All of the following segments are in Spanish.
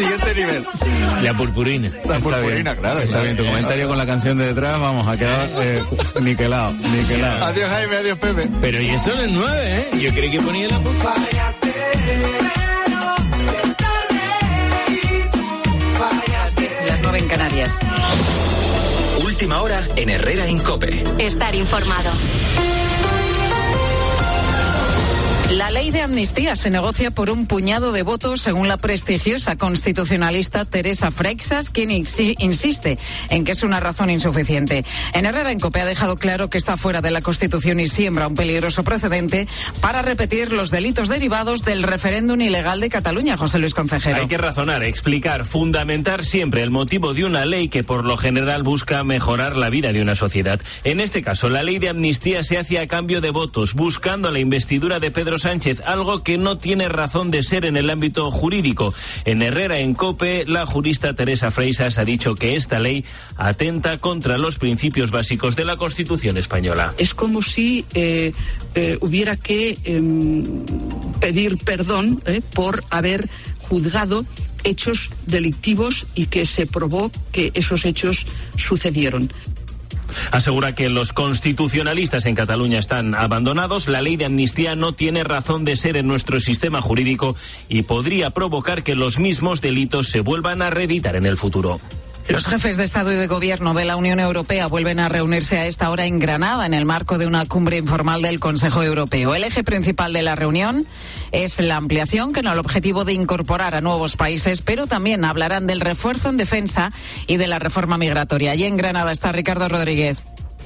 Siguiente nivel. La purpurina. La purpurina, claro. Está bien, tu comentario con la canción de detrás, vamos, a quedar niquelado. Adiós, Jaime, adiós, Pepe. Pero y eso no es 9, ¿eh? Yo creí que ponía la puta. Las 9 en Canarias. Última hora en Herrera en COPE. Estar informado. La ley de amnistía se negocia por un puñado de votos, según la prestigiosa constitucionalista Teresa Freixas, quien insiste en que es una razón insuficiente. En Herrera en COPE ha dejado claro que está fuera de la Constitución y siembra un peligroso precedente para repetir los delitos derivados del referéndum ilegal de Cataluña. José Luis Concejero. Hay que razonar, explicar, fundamentar siempre el motivo de una ley que por lo general busca mejorar la vida de una sociedad. En este caso, la ley de amnistía se hace a cambio de votos, buscando la investidura de Pedro Sánchez, algo que no tiene razón de ser en el ámbito jurídico. En Herrera en COPE, la jurista Teresa Freixas ha dicho que esta ley atenta contra los principios básicos de la Constitución española. Es como si hubiera que pedir perdón por haber juzgado hechos delictivos y que se probó que esos hechos sucedieron. Asegura que los constitucionalistas en Cataluña están abandonados. La ley de amnistía no tiene razón de ser en nuestro sistema jurídico y podría provocar que los mismos delitos se vuelvan a reeditar en el futuro. Los jefes de Estado y de Gobierno de la Unión Europea vuelven a reunirse a esta hora en Granada en el marco de una cumbre informal del Consejo Europeo. El eje principal de la reunión es la ampliación, con el objetivo de incorporar a nuevos países, pero también hablarán del refuerzo en defensa y de la reforma migratoria. Allí en Granada está Ricardo Rodríguez.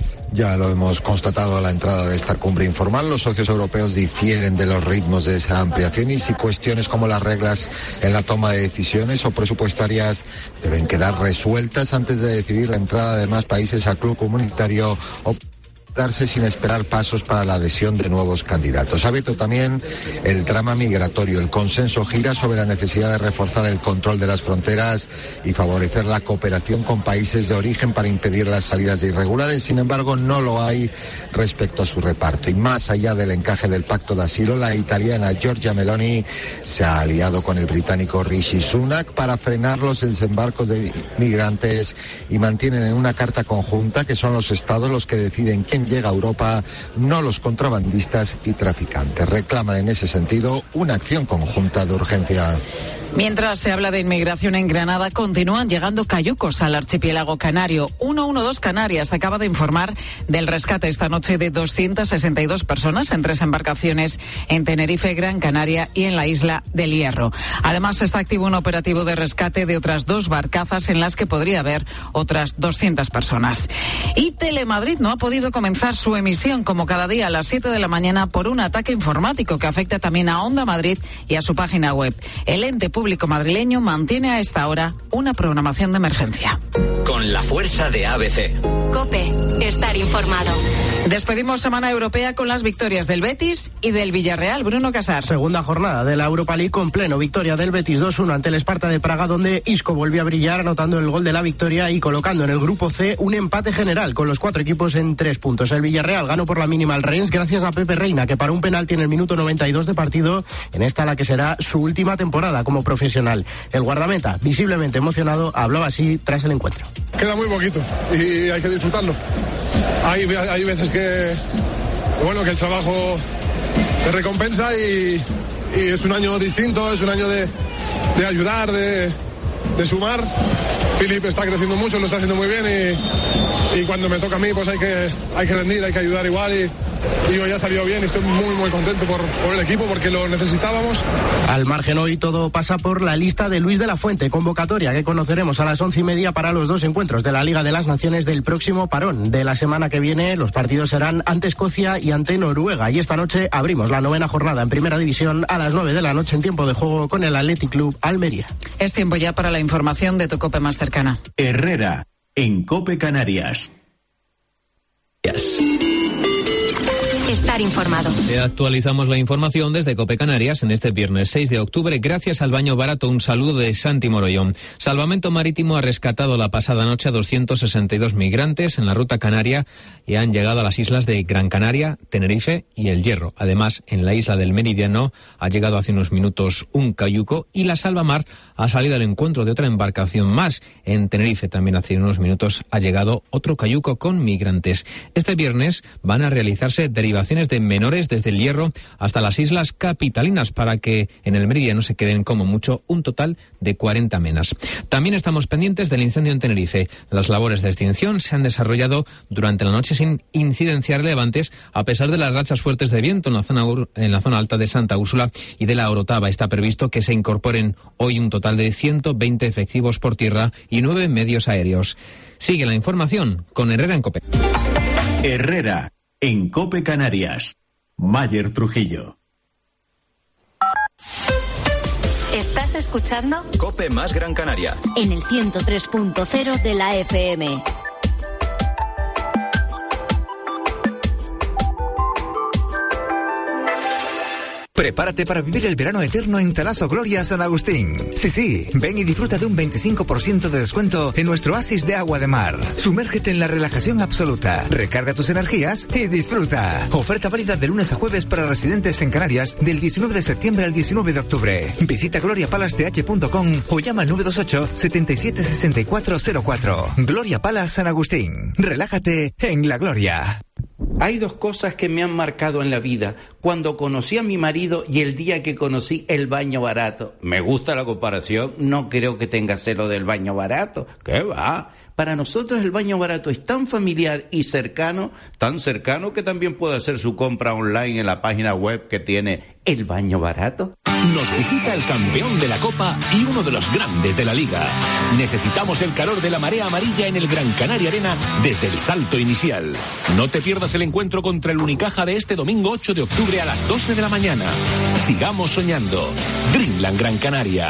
Ya lo hemos constatado a la entrada de esta cumbre informal. Los socios europeos difieren de los ritmos de esa ampliación y si cuestiones como las reglas en la toma de decisiones o presupuestarias deben quedar resueltas antes de decidir la entrada de más países al club comunitario o darse sin esperar pasos para la adhesión de nuevos candidatos. Ha abierto también el drama migratorio. El consenso gira sobre la necesidad de reforzar el control de las fronteras y favorecer la cooperación con países de origen para impedir las salidas de irregulares. Sin embargo, no lo hay respecto a su reparto. Y más allá del encaje del pacto de asilo, la italiana Giorgia Meloni se ha aliado con el británico Rishi Sunak para frenar los desembarcos de migrantes y mantienen en una carta conjunta que son los estados los que deciden quién llega a Europa, no los contrabandistas y traficantes. Reclaman en ese sentido una acción conjunta de urgencia. Mientras se habla de inmigración en Granada, continúan llegando cayucos al archipiélago canario. 112 Canarias acaba de informar del rescate esta noche de 262 personas en 3 embarcaciones en Tenerife, Gran Canaria y en la isla del Hierro. Además, está activo un operativo de rescate de otras 2 barcazas en las que podría haber otras 200 personas. Y Telemadrid no ha podido comenzar su emisión como cada día a las 7 de la mañana por un ataque informático que afecta también a Onda Madrid y a su página web. El ente público madrileño mantiene a esta hora una programación de emergencia. Con la fuerza de ABC. COPE, estar informado. Despedimos Semana Europea con las victorias del Betis y del Villarreal. Bruno Casar. Segunda jornada de la Europa League con pleno. Victoria del Betis 2-1 ante el Sparta de Praga, donde Isco volvió a brillar anotando el gol de la victoria y colocando en el grupo C un empate general con los 4 equipos en 3 puntos. El Villarreal ganó por la mínima al Rennes gracias a Pepe Reina, que paró un penalti en el minuto 92 de partido, en esta la que será su última temporada como profesional. El guardameta, visiblemente emocionado, hablaba así tras el encuentro. Queda muy poquito y hay que disfrutarlo. Hay veces que el trabajo te recompensa y es un año distinto, es un año de ayudar, de sumar. Filip está creciendo mucho, lo está haciendo muy bien y cuando me toca a mí pues hay que rendir, hay que ayudar igual y hoy ha salido bien y estoy muy muy contento por el equipo porque lo necesitábamos. Al margen hoy todo pasa por la lista de Luis de la Fuente, convocatoria que conoceremos a las 11:30 para los 2 encuentros de la Liga de las Naciones del próximo parón. De la semana que viene los partidos serán ante Escocia y ante Noruega y esta noche abrimos la 9ª jornada en Primera División a las 9 de la noche en tiempo de juego con el Athletic Club Almería. Es tiempo ya para la información de tu COPE más cercana. Herrera, en COPE Canarias. estar informado. Te actualizamos la información desde COPE Canarias en este viernes 6 de octubre gracias al baño barato. Un saludo de Santi Morollón. Salvamento Marítimo ha rescatado la pasada noche a 262 migrantes en la ruta canaria y han llegado a las islas de Gran Canaria, Tenerife y El Hierro. Además, en la isla del Meridiano ha llegado hace unos minutos un cayuco y la Salvamar ha salido al encuentro de otra embarcación más. En Tenerife también hace unos minutos ha llegado otro cayuco con migrantes. Este viernes van a realizarse derivaciones de menores desde El Hierro hasta las islas capitalinas para que en el Meridiano se queden como mucho un total de 40 menas. También estamos pendientes del incendio en Tenerife. Las labores de extinción se han desarrollado durante la noche sin incidencias relevantes a pesar de las rachas fuertes de viento en la zona alta de Santa Úrsula y de la Orotava. Está previsto que se incorporen hoy un total de 120 efectivos por tierra y 9 medios aéreos. Sigue la información con Herrera en COPE. Herrera en COPE Canarias. Mayer Trujillo. ¿Estás escuchando? COPE más Gran Canaria. En el 103.0 de la FM. Prepárate para vivir el verano eterno en Talaso Gloria San Agustín. Sí, ven y disfruta de un 25% de descuento en nuestro oasis de agua de mar. Sumérgete en la relajación absoluta, recarga tus energías y disfruta. Oferta válida de lunes a jueves para residentes en Canarias del 19 de septiembre al 19 de octubre. Visita gloriapalace.com o llama al 928 77 6404. Gloria Palace San Agustín. Relájate en la gloria. Hay dos cosas que me han marcado en la vida. Cuando conocí a mi marido y el día que conocí el baño barato. Me gusta la comparación, no creo que tenga celo del baño barato. ¿Qué va? Para nosotros el baño barato es tan familiar y cercano, tan cercano que también puede hacer su compra online en la página web que tiene el baño barato. Nos visita el campeón de la Copa y uno de los grandes de la Liga. Necesitamos el calor de la marea amarilla en el Gran Canaria Arena desde el salto inicial. No te pierdas el encuentro contra el Unicaja de este domingo 8 de octubre a las 12 de la mañana. Sigamos soñando. Dreamland Gran Canaria.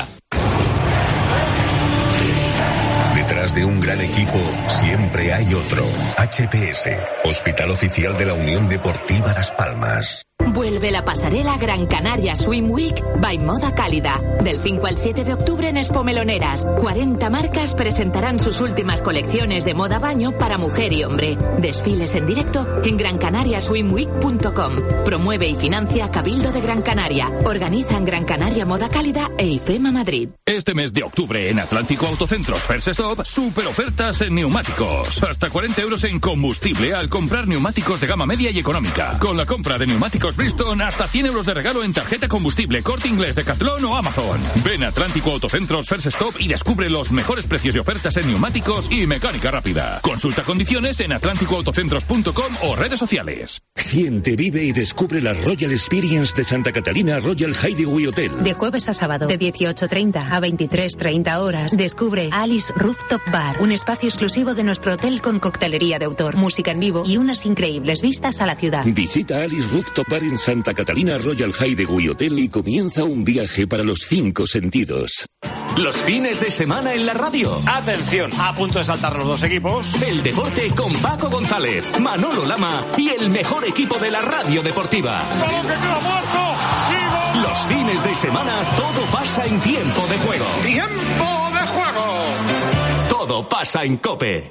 Detrás de un gran equipo siempre hay otro. HPS, Hospital Oficial de la Unión Deportiva Las Palmas. Vuelve la pasarela Gran Canaria Swim Week by Moda Cálida. Del 5 al 7 de octubre en Expo Meloneras. 40 marcas presentarán sus últimas colecciones de moda baño para mujer y hombre. Desfiles en directo en grancanariaswimweek.com. Promueve y financia Cabildo de Gran Canaria. Organizan Gran Canaria Moda Cálida e IFEMA Madrid. Este mes de octubre en Atlántico Autocentros First Stop, super ofertas en neumáticos. Hasta 40 euros en combustible al comprar neumáticos de gama media y económica. Con la compra de neumáticos Bridgestone, hasta 100 euros de regalo en tarjeta combustible, Corte Inglés, Decathlon o Amazon. Ven a Atlántico Autocentros First Stop y descubre los mejores precios y ofertas en neumáticos y mecánica rápida. Consulta condiciones en atlánticoautocentros.com o redes sociales. Siente, vive y descubre la Royal Experience de Santa Catalina Royal Hideaway Hotel. De jueves a sábado, de 18:30 a 23:30 horas, descubre Alice Rooftop Bar, un espacio exclusivo de nuestro hotel con coctelería de autor, música en vivo y unas increíbles vistas a la ciudad. Visita Alice Rooftop Bar en Santa Catalina Royal Hideaway Hotel y comienza un viaje para los 5 sentidos. Los fines de semana en la radio. Atención, a punto de saltar los dos equipos. El deporte con Paco González, Manolo Lama y el mejor equipo de la radio deportiva. ¡Balón que queda muerto! Los fines de semana todo pasa en tiempo de juego. ¡Tiempo de juego! Todo pasa en COPE.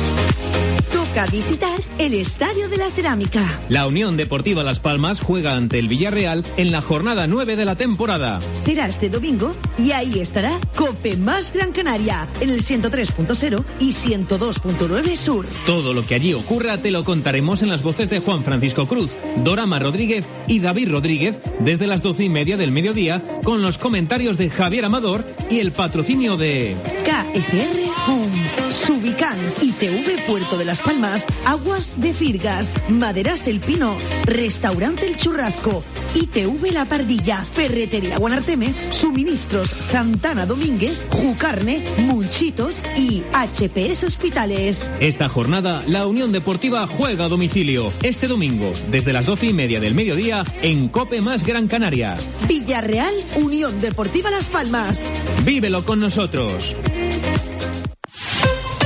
Toca visitar el Estadio de la Cerámica. La Unión Deportiva Las Palmas juega ante el Villarreal en la jornada 9 de la temporada. Será este domingo y ahí estará COPE más Gran Canaria en el 103.0 y 102.9 Sur. Todo lo que allí ocurra te lo contaremos en las voces de Juan Francisco Cruz, Dorama Rodríguez y David Rodríguez desde las 12:30 del mediodía con los comentarios de Javier Amador y el patrocinio de KSR Home, Subican, ITV Puerto de Las Palmas, Aguas de Firgas, Maderas El Pino, Restaurante El Churrasco, ITV La Pardilla, Ferretería Guanarteme, Suministros Santana Domínguez, Jucarne, Munchitos y HPS Hospitales. Esta jornada, la Unión Deportiva juega a domicilio. Este domingo, desde las 12:30 del mediodía, en COPE más Gran Canaria. Villarreal, Unión Deportiva Las Palmas. Vívelo con nosotros.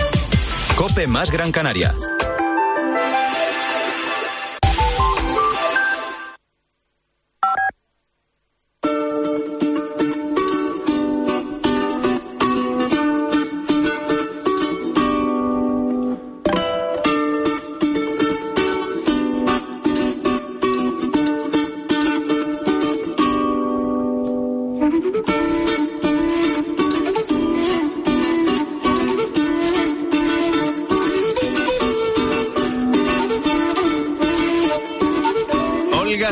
COPE más Gran Canaria.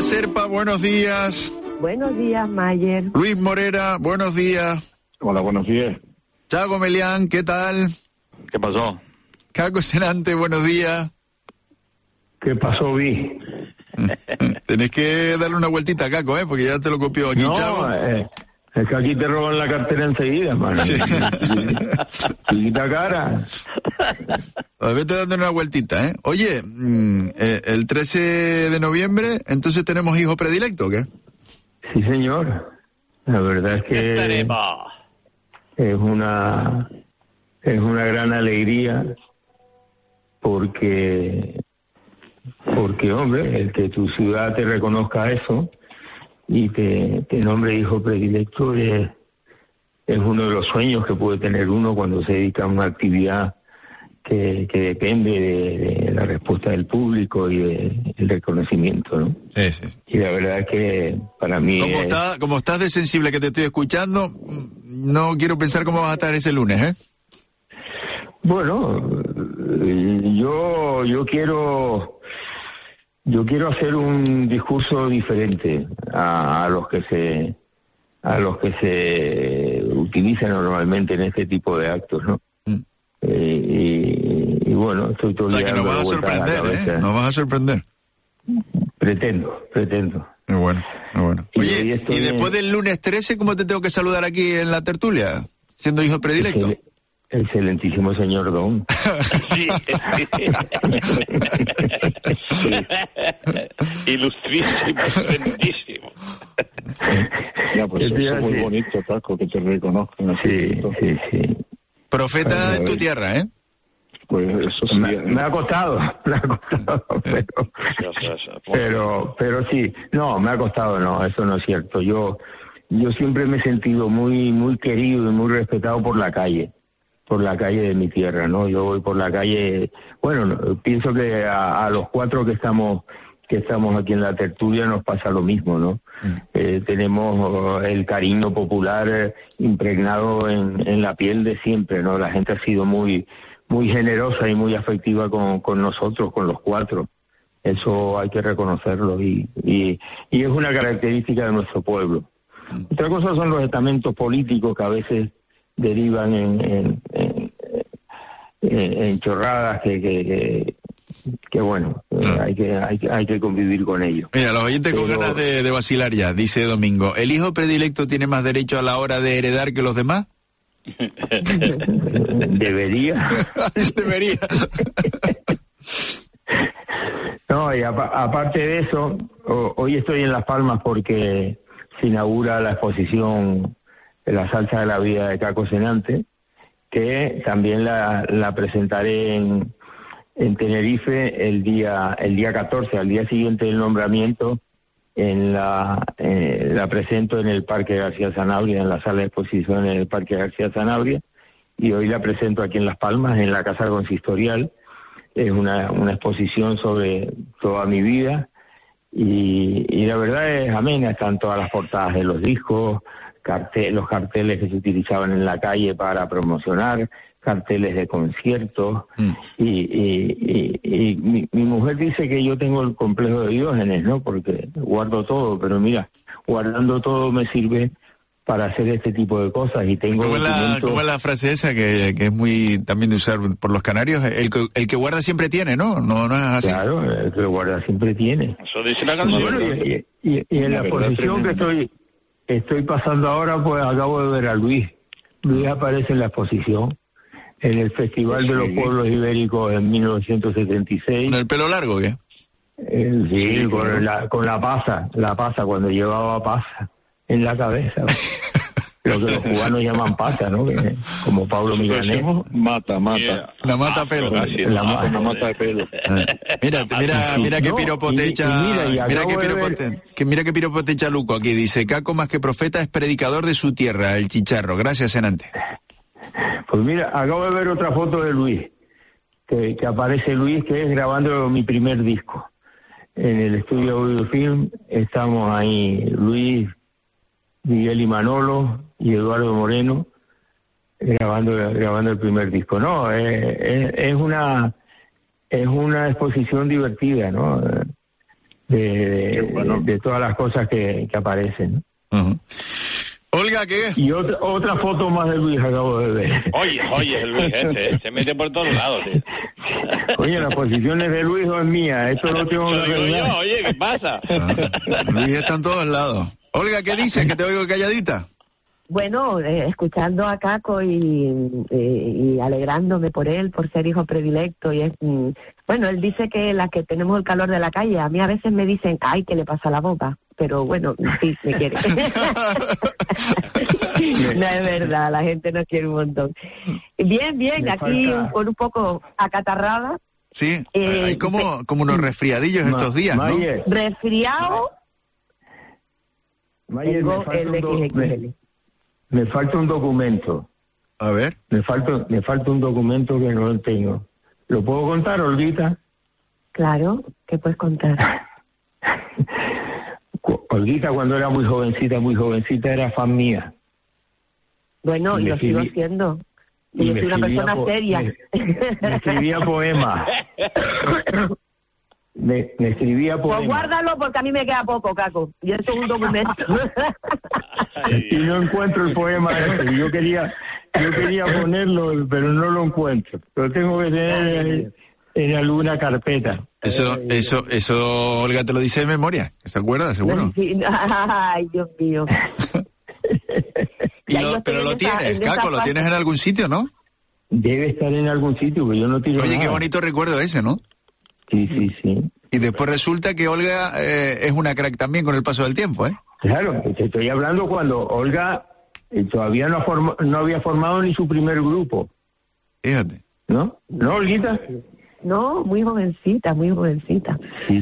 Serpa, buenos días. Buenos días, Mayer. Luis Morera, buenos días. Hola, buenos días. Chago Melián, ¿qué tal? ¿Qué pasó? Caco Senante, buenos días. ¿Qué pasó, Vi? Tenés que darle una vueltita a Caco, porque ya te lo copió aquí, Chago. Es que aquí te roban la cartera enseguida, hermano. Chiquita cara. Vete dando una vueltita, ¿eh? Oye, el 13 de noviembre, ¿entonces tenemos hijo predilecto o qué? Sí, señor. La verdad es que es una gran alegría porque, hombre, el que tu ciudad te reconozca eso y te nombre hijo predilecto es uno de los sueños que puede tener uno cuando se dedica a una actividad que depende de la respuesta del público y del reconocimiento, ¿no? Sí. Y la verdad es que para mí como estás de sensible que te estoy escuchando, no quiero pensar cómo vas a estar ese lunes, ¿eh? Bueno, yo quiero hacer un discurso diferente a los que se utilizan normalmente en este tipo de actos, ¿no? Y bueno, estoy todo el día. O sea, que nos vas a sorprender, ¿eh? Nos vas a sorprender. Pretendo. Muy bueno. Oye, y después del lunes 13, ¿cómo te tengo que saludar aquí en la tertulia? Siendo hijo predilecto. Excelentísimo señor Don. Sí. Ilustrísimo, excelentísimo. Ya, pues eso es muy bonito, Taco, que te reconozcan. Sí. Profeta en tu tierra, ¿eh? Pues eso sí. Me ha costado, pero sí. No, me ha costado, no, eso no es cierto. Yo siempre me he sentido muy, muy querido y muy respetado por la calle de mi tierra, ¿no? Yo voy por la calle, bueno, pienso que a los cuatro que estamos aquí en la tertulia nos pasa lo mismo, ¿no? Tenemos el cariño popular impregnado en la piel de siempre, ¿no? La gente ha sido muy, muy generosa y muy afectiva con nosotros, con los cuatro. Eso hay que reconocerlo y es una característica de nuestro pueblo. Otra cosa son los estamentos políticos que a veces derivan en chorradas que bueno, hay que convivir con ellos. Mira, los oyentes con ganas de vacilar ya, dice Domingo. ¿El hijo predilecto tiene más derecho a la hora de heredar que los demás? Debería. No, y aparte de eso, hoy estoy en Las Palmas porque se inaugura la exposición de la salsa de la vida de Caco Senante, que también la presentaré en Tenerife el día 14, al día siguiente del nombramiento. La presento en el Parque García Sanabria, en la sala de exposiciones del Parque García Sanabria, y hoy la presento aquí en Las Palmas, en la Casa Consistorial. Es una exposición sobre toda mi vida y la verdad es amena. Están todas las portadas de los discos, los carteles que se utilizaban en la calle para promocionar, carteles de conciertos, y mi mujer dice que yo tengo el complejo de Diógenes, ¿no? Porque guardo todo, pero mira, guardando todo me sirve para hacer este tipo de cosas y tengo... ¿Cómo es la frase esa que es muy también de usar por los canarios? El que guarda siempre tiene, ¿no? No es así. Claro, el que guarda siempre tiene. Eso dice la canción. Bueno, y en la exposición que estoy pasando ahora, pues acabo de ver a Luis. Luis aparece en la exposición, en el Festival de los Pueblos Ibéricos en 1976. ¿Con el pelo largo o qué? Sí, con la pasa, cuando llevaba pasa en la cabeza. Lo que los cubanos llaman pasa, ¿no? Como Pablo Milanés. Mata. La mata pelo. La mata de pelo. Mira qué piropo te echa. Mira qué piropo te echa Luco aquí. Dice: Caco, más que profeta, es predicador de su tierra, el Chicharro. Gracias, Senante. Pues mira, acabo de ver otra foto de Luis, que aparece Luis, que es grabando mi primer disco. En el estudio Audiofilm estamos ahí, Luis, Miguel y Manolo y Eduardo Moreno, grabando el primer disco. No, es una exposición divertida, ¿no? de todas las cosas que aparecen, ¿no? Uh-huh. Olga, ¿qué? Y otra foto más de Luis acabo de ver. Oye, el Luis se mete por todos lados, tío. Oye, las posiciones de Luis no es mía, esto lo tengo que arreglar. Oye, ¿qué pasa? Luis está en todos lados. Olga, ¿qué dices? Que te oigo calladita. Bueno, escuchando a Caco y alegrándome por él, por ser hijo predilecto. Y bueno, él dice que las que tenemos el calor de la calle, a mí a veces me dicen, ay, ¿qué le pasa a la boca? Pero bueno, sí, me quiere. No es verdad, la gente nos quiere un montón. Bien, aquí con un poco acatarrada. Sí, hay como unos resfriadillos estos días, ¿no? Resfriado. Me falta un documento. A ver. Me falta un documento que no lo tengo. ¿Lo puedo contar, Olguita? Claro, ¿qué puedes contar? Olguita, cuando era muy jovencita, era fan mía. Bueno, y lo sigo siendo. Yo soy una persona seria. Me escribía poemas. Me escribía poemas. Pues guárdalo porque a mí me queda poco, Caco. Y eso es un documento. Y no encuentro el poema ese. Yo quería ponerlo, pero no lo encuentro. Lo tengo que tener en alguna carpeta. Eso, Olga, te lo dice de memoria. ¿Se acuerda, seguro? Sí. Ay, Dios mío. Pero lo tienes, Caco, lo tienes en algún sitio, ¿no? Debe estar en algún sitio, que yo no tiro. Oye, nada. Qué bonito recuerdo ese, ¿no? Sí. Y después resulta que Olga es una crack también con el paso del tiempo, ¿eh? Claro, te estoy hablando cuando Olga todavía no había formado ni su primer grupo. Fíjate. ¿No, Olguita? No, muy jovencita. Sí.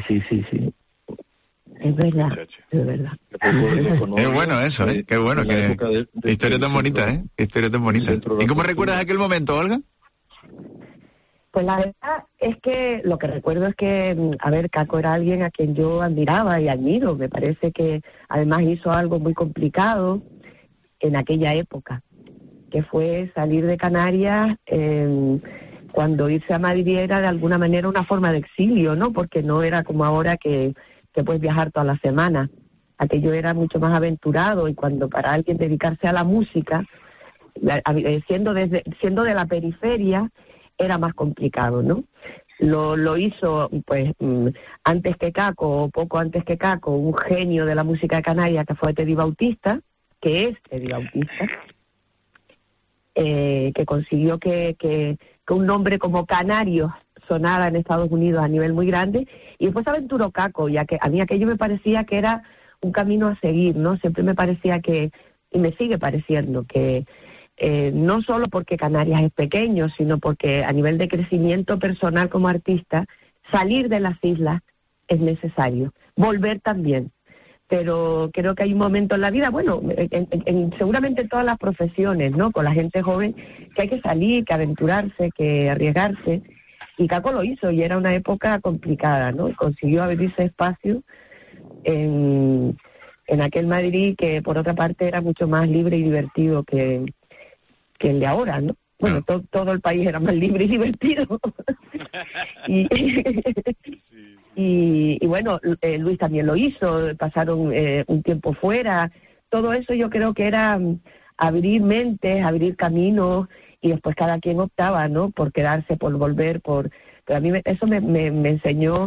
Es verdad. Qué bueno eso, ¿eh? Qué bueno. Qué historia tan bonita, ¿eh? Qué historia tan bonita. ¿Y cómo recuerdas aquel momento, Olga? Pues la verdad es que lo que recuerdo es que, Caco era alguien a quien yo admiraba y admiro. Me parece que además hizo algo muy complicado en aquella época, que fue salir de Canarias cuando irse a Madrid era de alguna manera una forma de exilio, ¿no? Porque no era como ahora que puedes viajar toda la semana. Aquello era mucho más aventurado y cuando para alguien dedicarse a la música, siendo de la periferia, era más complicado, ¿no? Lo hizo, pues, antes que Caco, o poco antes que Caco, un genio de la música de Canarias que fue Teddy Bautista, que consiguió que un nombre como Canario sonara en Estados Unidos a nivel muy grande, y después aventuró Caco, ya que a mí aquello me parecía que era un camino a seguir, ¿no? Siempre me parecía y me sigue pareciendo que no solo porque Canarias es pequeño, sino porque a nivel de crecimiento personal como artista, salir de las islas es necesario, volver también. Pero creo que hay un momento en la vida, bueno, seguramente en todas las profesiones, ¿no? Con la gente joven, que hay que salir, que aventurarse, que arriesgarse. Y Caco lo hizo, y era una época complicada, ¿no? Consiguió abrirse espacio en aquel Madrid que, por otra parte, era mucho más libre y divertido que el de ahora, ¿no? Bueno, todo el país era más libre y divertido. Y bueno, Luis también lo hizo, pasaron un tiempo fuera. Todo eso yo creo que era abrir mentes, abrir caminos, y después cada quien optaba, ¿no? Por quedarse, por volver, pero a mí eso me enseñó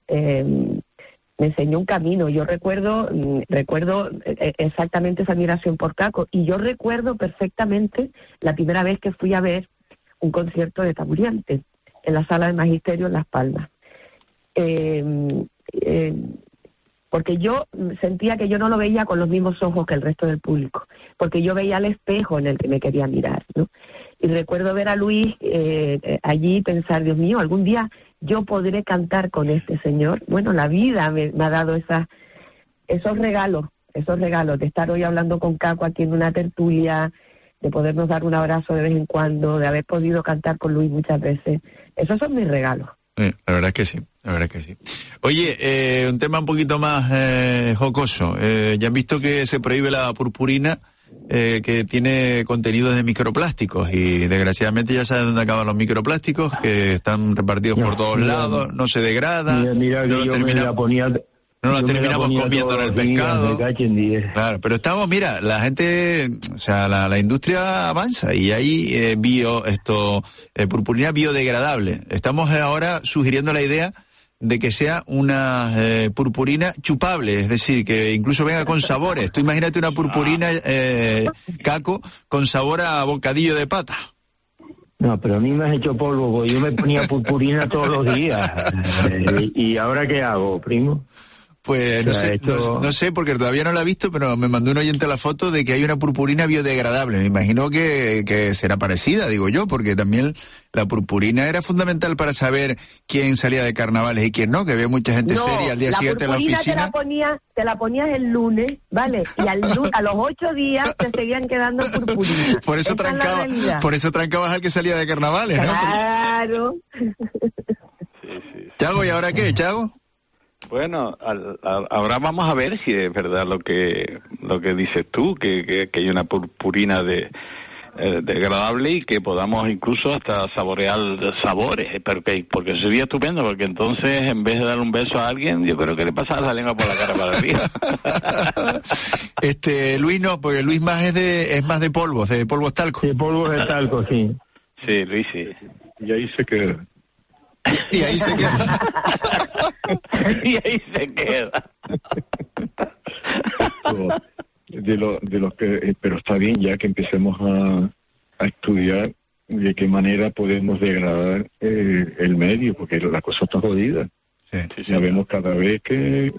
un camino. Yo recuerdo exactamente esa admiración por Caco, y yo recuerdo perfectamente la primera vez que fui a ver un concierto de Tamburiante en la Sala de Magisterio en Las Palmas. Porque yo sentía que yo no lo veía con los mismos ojos que el resto del público, porque yo veía el espejo en el que me quería mirar, ¿no? Y recuerdo ver a Luis allí y pensar, Dios mío, algún día yo podré cantar con este señor. Bueno, la vida me ha dado esos regalos de estar hoy hablando con Caco aquí en una tertulia, de podernos dar un abrazo de vez en cuando, de haber podido cantar con Luis muchas veces. Esos son mis regalos. La verdad es que sí. Oye, un tema un poquito más jocoso. Ya han visto que se prohíbe la purpurina, que tiene contenidos de microplásticos, y desgraciadamente ya saben dónde acaban los microplásticos, que están repartidos por todos lados, no se degrada. Mira que yo me la ponía No las Yo me la terminamos ponía comiendo todos en el los días, pescado. me cacho en 10. Claro, pero estamos, mira, la gente, o sea, la industria avanza y hay purpurina biodegradable. Estamos ahora sugiriendo la idea de que sea una purpurina chupable, es decir, que incluso venga con sabores. Tú imagínate una purpurina, Caco, con sabor a bocadillo de pata. No, pero a mí me has hecho polvo, porque yo me ponía purpurina todos los días. ¿Y ahora qué hago, primo? Pues no sé, no sé, porque todavía no la he visto, pero me mandó un oyente la foto de que hay una purpurina biodegradable. Me imagino que será parecida, digo yo, porque también la purpurina era fundamental para saber quién salía de carnavales y quién no, que había mucha gente seria al día siguiente en la oficina. Te la ponías el lunes, ¿vale? Y a los 8 días te seguían quedando purpurina. Por eso trancabas al que salía de carnavales, ¿no? Claro. Chago, ¿y ahora qué, Chago? Bueno, ahora vamos a ver si es verdad lo que dices tú, que hay una purpurina degradable y que podamos incluso hasta saborear sabores, porque sería estupendo, porque entonces en vez de dar un beso a alguien, yo creo que le pasaba la lengua por la cara para arriba. Luis no, porque Luis es más de polvos talco. De polvos de talco, sí. Sí, Luis sí. Y ahí se queda. Y ahí se queda. Y ahí se queda. De los que, pero está bien ya que empecemos a estudiar de qué manera podemos degradar el medio, porque la cosa está jodida. Sí. Ya vemos cada vez que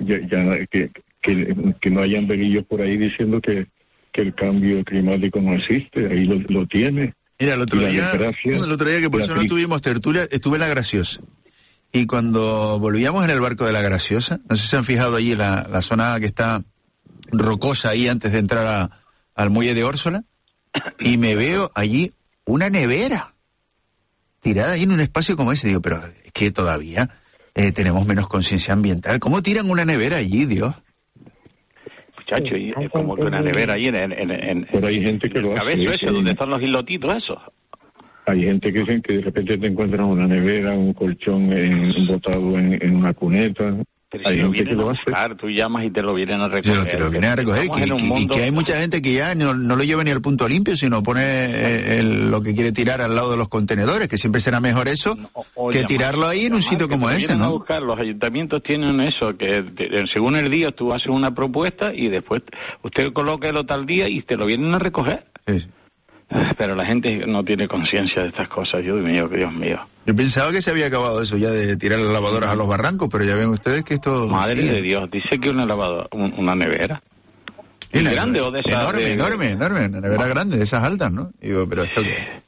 no hayan velillos por ahí diciendo que el cambio climático no existe, ahí lo tiene. Mira, el otro día que por eso no tuvimos tertulia, estuve en La Graciosa. Y cuando volvíamos en el barco de La Graciosa, no sé si se han fijado allí la zona que está rocosa ahí antes de entrar al muelle de Órsola, y me veo allí una nevera tirada ahí en un espacio como ese. Digo, pero es que todavía tenemos menos conciencia ambiental. ¿Cómo tiran una nevera allí, Dios? Muchacho, y es como que una nevera ahí en pero hay gente que lo hace. Cabezo ese, donde están los islotitos esos. Hay gente que dicen que de repente te encuentran una nevera, un colchón botado en una cuneta. Pero si lo vienen a buscar, tú llamas y te lo vienen a recoger. Te lo vienen a recoger, que hay mucha gente que ya no lo lleva ni al punto limpio, sino pone lo que quiere tirar al lado de los contenedores, que siempre será mejor eso que tirarlo ahí en un sitio como ese, ¿no? A buscar. Los ayuntamientos tienen eso, que según el día tú haces una propuesta y después usted coloca el tal día y te lo vienen a recoger. Sí. Pero la gente no tiene conciencia de estas cosas, Dios mío. Yo pensaba que se había acabado eso ya de tirar las lavadoras a los barrancos, pero ya ven ustedes que esto... Madre de Dios, dice que una lavadora, una nevera. ¿Es grande o de esas? Enorme, una nevera grande, de esas altas, ¿no? Digo, pero ¿esto qué?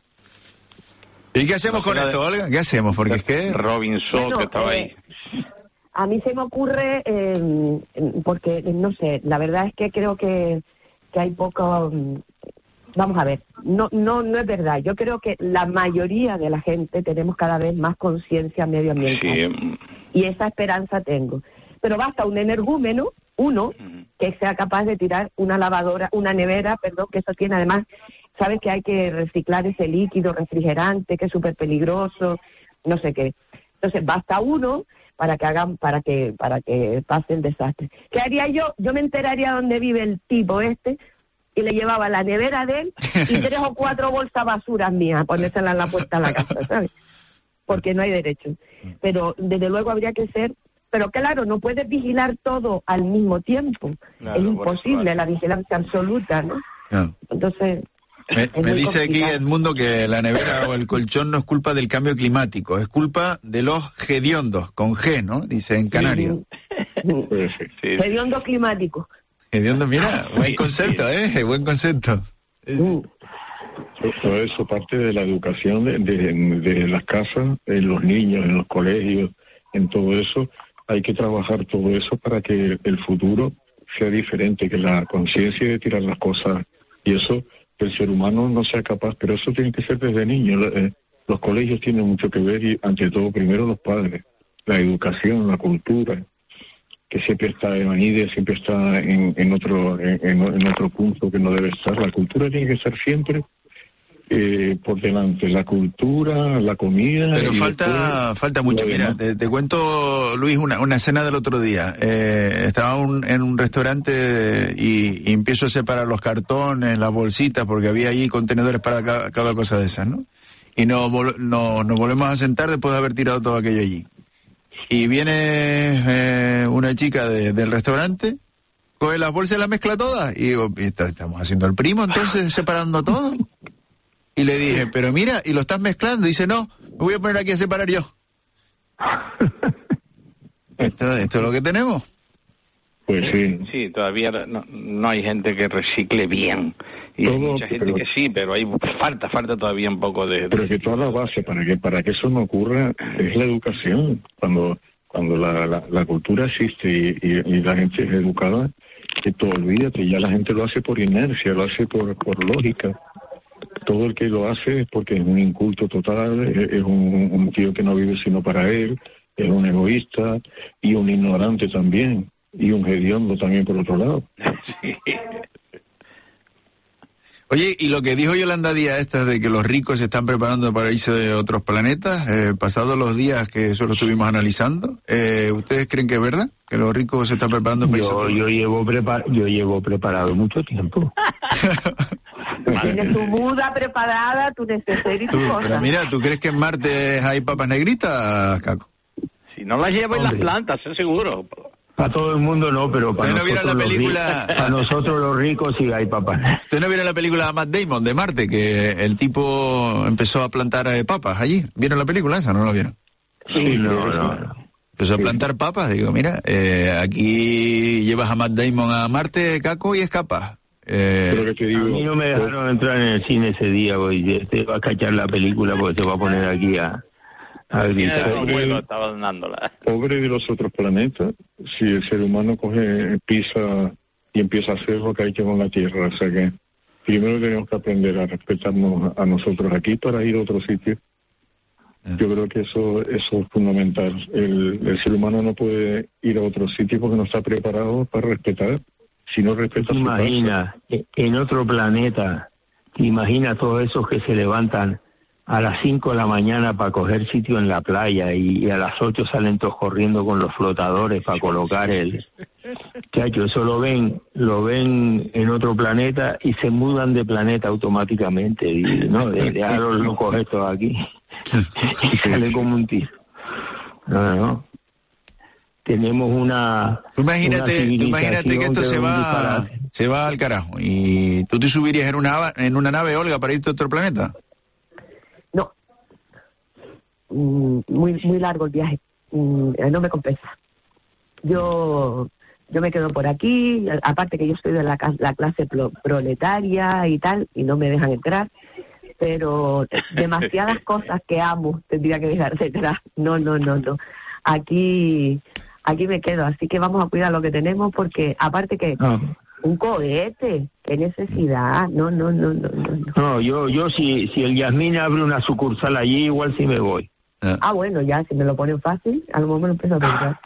¿Y qué hacemos con esto, Olga? ¿Qué hacemos? Porque es que... Robinson, que estaba ahí. A mí se me ocurre, porque, no sé, la verdad es que creo que hay poco... Vamos a ver, no es verdad. Yo creo que la mayoría de la gente tenemos cada vez más conciencia medioambiental. Sí. Y esa esperanza tengo. Pero basta un energúmeno, que sea capaz de tirar una nevera, que eso tiene además, sabes que hay que reciclar ese líquido refrigerante, que es súper peligroso, no sé qué. Entonces basta uno para que pase el desastre. ¿Qué haría yo? Yo me enteraría dónde vive el tipo y le llevaba la nevera de él y 3 o 4 bolsas basuras mías a ponérselas en la puerta de la casa, ¿sabes? Porque no hay derecho. Pero desde luego habría que ser... Pero claro, no puedes vigilar todo al mismo tiempo. Claro, es imposible la vigilancia absoluta, ¿no? No. Entonces... Me dice aquí Edmundo que la nevera o el colchón no es culpa del cambio climático, es culpa de los hediondos, con G, ¿no? Dice en Canario. Hediondo climático. Mira, buen concepto, buen concepto. Todo eso parte de la educación de las casas, en los niños, en los colegios, en todo eso. Hay que trabajar todo eso para que el futuro sea diferente, que la conciencia de tirar las cosas y eso, que el ser humano no sea capaz, pero eso tiene que ser desde niños. Los colegios tienen mucho que ver y ante todo primero los padres, la educación, la cultura, que siempre está evanida, siempre está en otro punto que no debe estar. La cultura tiene que ser siempre por delante, la cultura, la comida. Pero y falta mucho. Mira, te cuento, Luis, una escena del otro día. Estaba en un restaurante y empiezo a separar los cartones, las bolsitas, porque había allí contenedores para cada cosa de esas, ¿no? Y nos volvemos a sentar después de haber tirado todo aquello allí. Y viene una chica del restaurante, coge las bolsas y las mezcla todas. Y digo, ¿estamos haciendo el primo entonces, separando todo? Y le dije, pero mira, ¿y lo estás mezclando? Dice, no, me voy a poner aquí a separar yo. Esto es lo que tenemos. Pues sí. Sí, todavía no hay gente que recicle bien. Y hay mucha gente que sí, pero hay falta todavía un poco de... Pero que toda la base para que eso no ocurra es la educación. Cuando la cultura existe y la gente es educada, que tú olvídate, ya la gente lo hace por inercia, lo hace por lógica. Todo el que lo hace es porque es un inculto total, es un tío que no vive sino para él, es un egoísta y un ignorante también, y un hediondo también por otro lado. Sí. Oye, y lo que dijo Yolanda Díaz de que los ricos se están preparando para irse de otros planetas, pasados los días que eso lo estuvimos analizando, ¿ustedes creen que es verdad? ¿Que los ricos se están preparando para irse? Yo llevo preparado mucho tiempo. Tienes tu muda preparada, tu neceser y tu cosa. Pero mira, ¿tú crees que en Marte hay papas negritas, Caco? Si no las llevan las plantas, es seguro. Para todo el mundo no, pero para nosotros los ricos sí hay papas. ¿Usted no vieron la película Matt Damon de Marte? Que el tipo empezó a plantar papas allí. ¿Vieron la película esa? ¿No la vieron? Sí, no. Empezó a plantar papas. Digo, mira, aquí llevas a Matt Damon a Marte, Caco, y escapas. Que te digo, a mí no me dejaron entrar en el cine ese día, porque te va a cachar la película porque se va a poner aquí a gritar. Pobre de los otros planetas, si el ser humano pisa y empieza a hacer lo que hay que con la Tierra. O sea que primero tenemos que aprender a respetarnos a nosotros aquí para ir a otro sitio. Yo creo que eso es fundamental. El ser humano no puede ir a otro sitio porque no está preparado para respetar. Si no respeta, imagina en otro planeta, imagina todos esos que se levantan a las 5 de la mañana para coger sitio en la playa y a las 8 salen todos corriendo con los flotadores para colocar Chacho, eso lo ven en otro planeta y se mudan de planeta automáticamente. Y no, dejar los locos estos aquí. Y sale como un tiro. No. Tenemos una... Tú imagínate que esto se va al carajo. ¿Y tú te subirías en una nave, Olga, para irte a otro planeta? No. Muy largo el viaje. No me compensa. Yo me quedo por aquí, aparte que yo soy de la clase proletaria y tal, y no me dejan entrar, pero demasiadas cosas que amo tendría que dejar detrás. No. Aquí me quedo, así que vamos a cuidar lo que tenemos, porque aparte que un cohete, qué necesidad, no. No, yo si el Yasmín abre una sucursal allí, igual sí me voy. Bueno, ya, si me lo ponen fácil, a lo mejor me lo empiezo a pensar.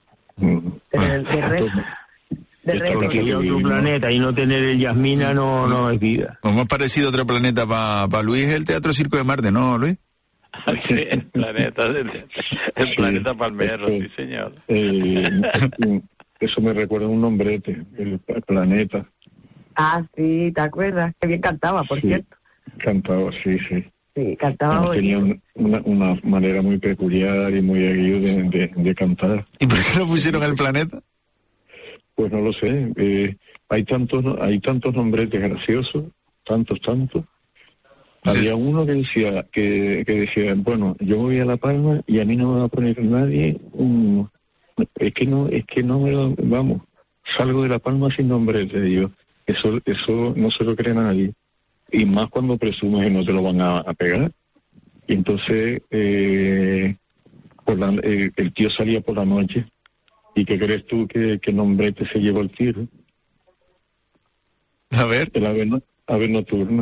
Pero de resto, porque ir a otro planeta y no tener el Yasmina no es vida. Como más parecido a otro planeta para Luis es el Teatro Circo de Marte, ¿no, Luis? Sí, el planeta Palmero, sí, señor. Eso me recuerda a un nombrete, el planeta. Sí, ¿te acuerdas? Que bien cantaba, por cierto. Cantaba, sí. Sí, cantaba. Tenía una manera muy peculiar y muy aguda de cantar. ¿Y por qué lo pusieron al planeta? Pues no lo sé. Hay tantos nombretes graciosos, tantos. Había uno que decía, bueno, yo voy a La Palma y a mí no me va a poner nadie es que no me lo, vamos, salgo de La Palma sin nombrete, digo, eso no se lo cree nadie, y más cuando presumes que no te lo van a pegar. Y entonces el tío salía por la noche, ¿y qué crees tú que nombrete se llevó el tiro? A ver. El ave nocturna.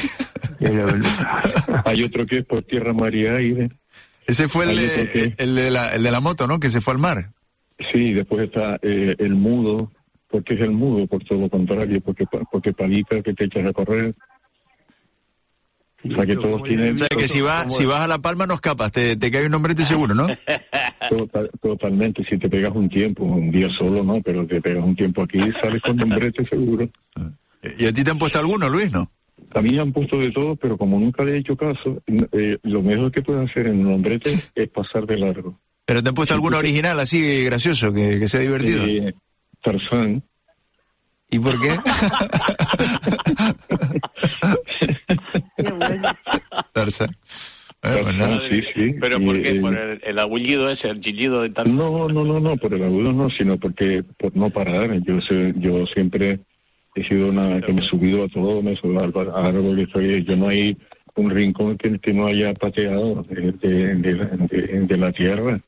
Hay otro que es por tierra, mar y aire. Ese fue el de la moto, ¿no? Que se fue al mar. Sí, después está el mudo, porque es el mudo, por todo lo contrario, porque palita que te echas a correr. O sea que todos tienen... O sea que si vas a La Palma no escapas, te cae un nombrete seguro, ¿no? Totalmente, si te pegas un tiempo, un día solo no, pero te pegas un tiempo aquí y sales con nombrete seguro. ¿Y a ti te han puesto alguno, Luis, no? A mí me han puesto de todo, pero como nunca le he hecho caso, lo mejor que puedes hacer en un nombrete es pasar de largo. ¿Pero te han puesto alguno original así gracioso, que sea divertido? Tarzán. ¿Y por qué? Tarzán. Tarzán, sí. ¿Pero por qué? ¿Por el aullido ese, el chillido de Tarzán? No, por el agudo no, sino por no parar. Yo siempre he sido que me he subido a todo, me he subido a árbol, yo no hay un rincón que no haya pateado de la tierra.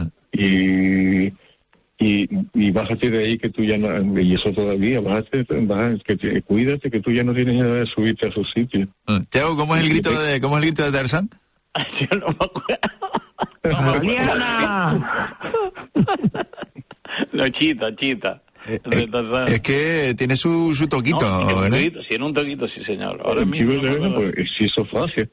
Y bájate de ahí que tú ya no, y eso todavía, bájate, cuídate que tú ya no tienes nada de subirte a esos sitios. Tiago, ¿cómo es el grito de Tarzán? Yo no me acuerdo. No, chita. Es que tiene su toquito, no, ¿verdad? Sí, en un toquito, sí, señor. Ahora mismo. Sí, eso es fácil.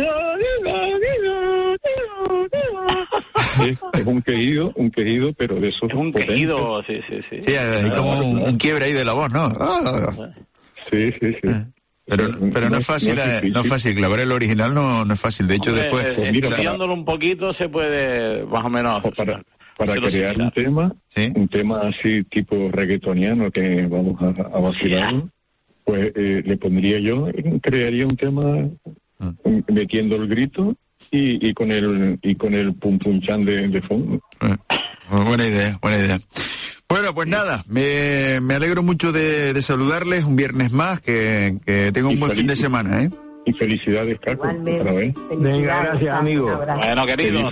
Es un quejido, pero de esos. Es un quejido, sí. Sí, hay como un quiebre ahí de la voz, ¿no? Sí. Pero no es fácil, no es fácil. Clavar el original no es fácil. De hecho, después. Estudiándolo un poquito se puede, más o menos. Para crear un tema así tipo reggaetoniano que vamos a vacilar, pues le pondría crearía un tema metiendo el grito y con el pum pum chan de fondo. Buena idea. Bueno, pues nada, me alegro mucho de saludarles un viernes más, que tengan un buen fin de semana, ¿eh? Y felicidades, Caco, otra vez. Venga, gracias, amigo. Bueno, queridos,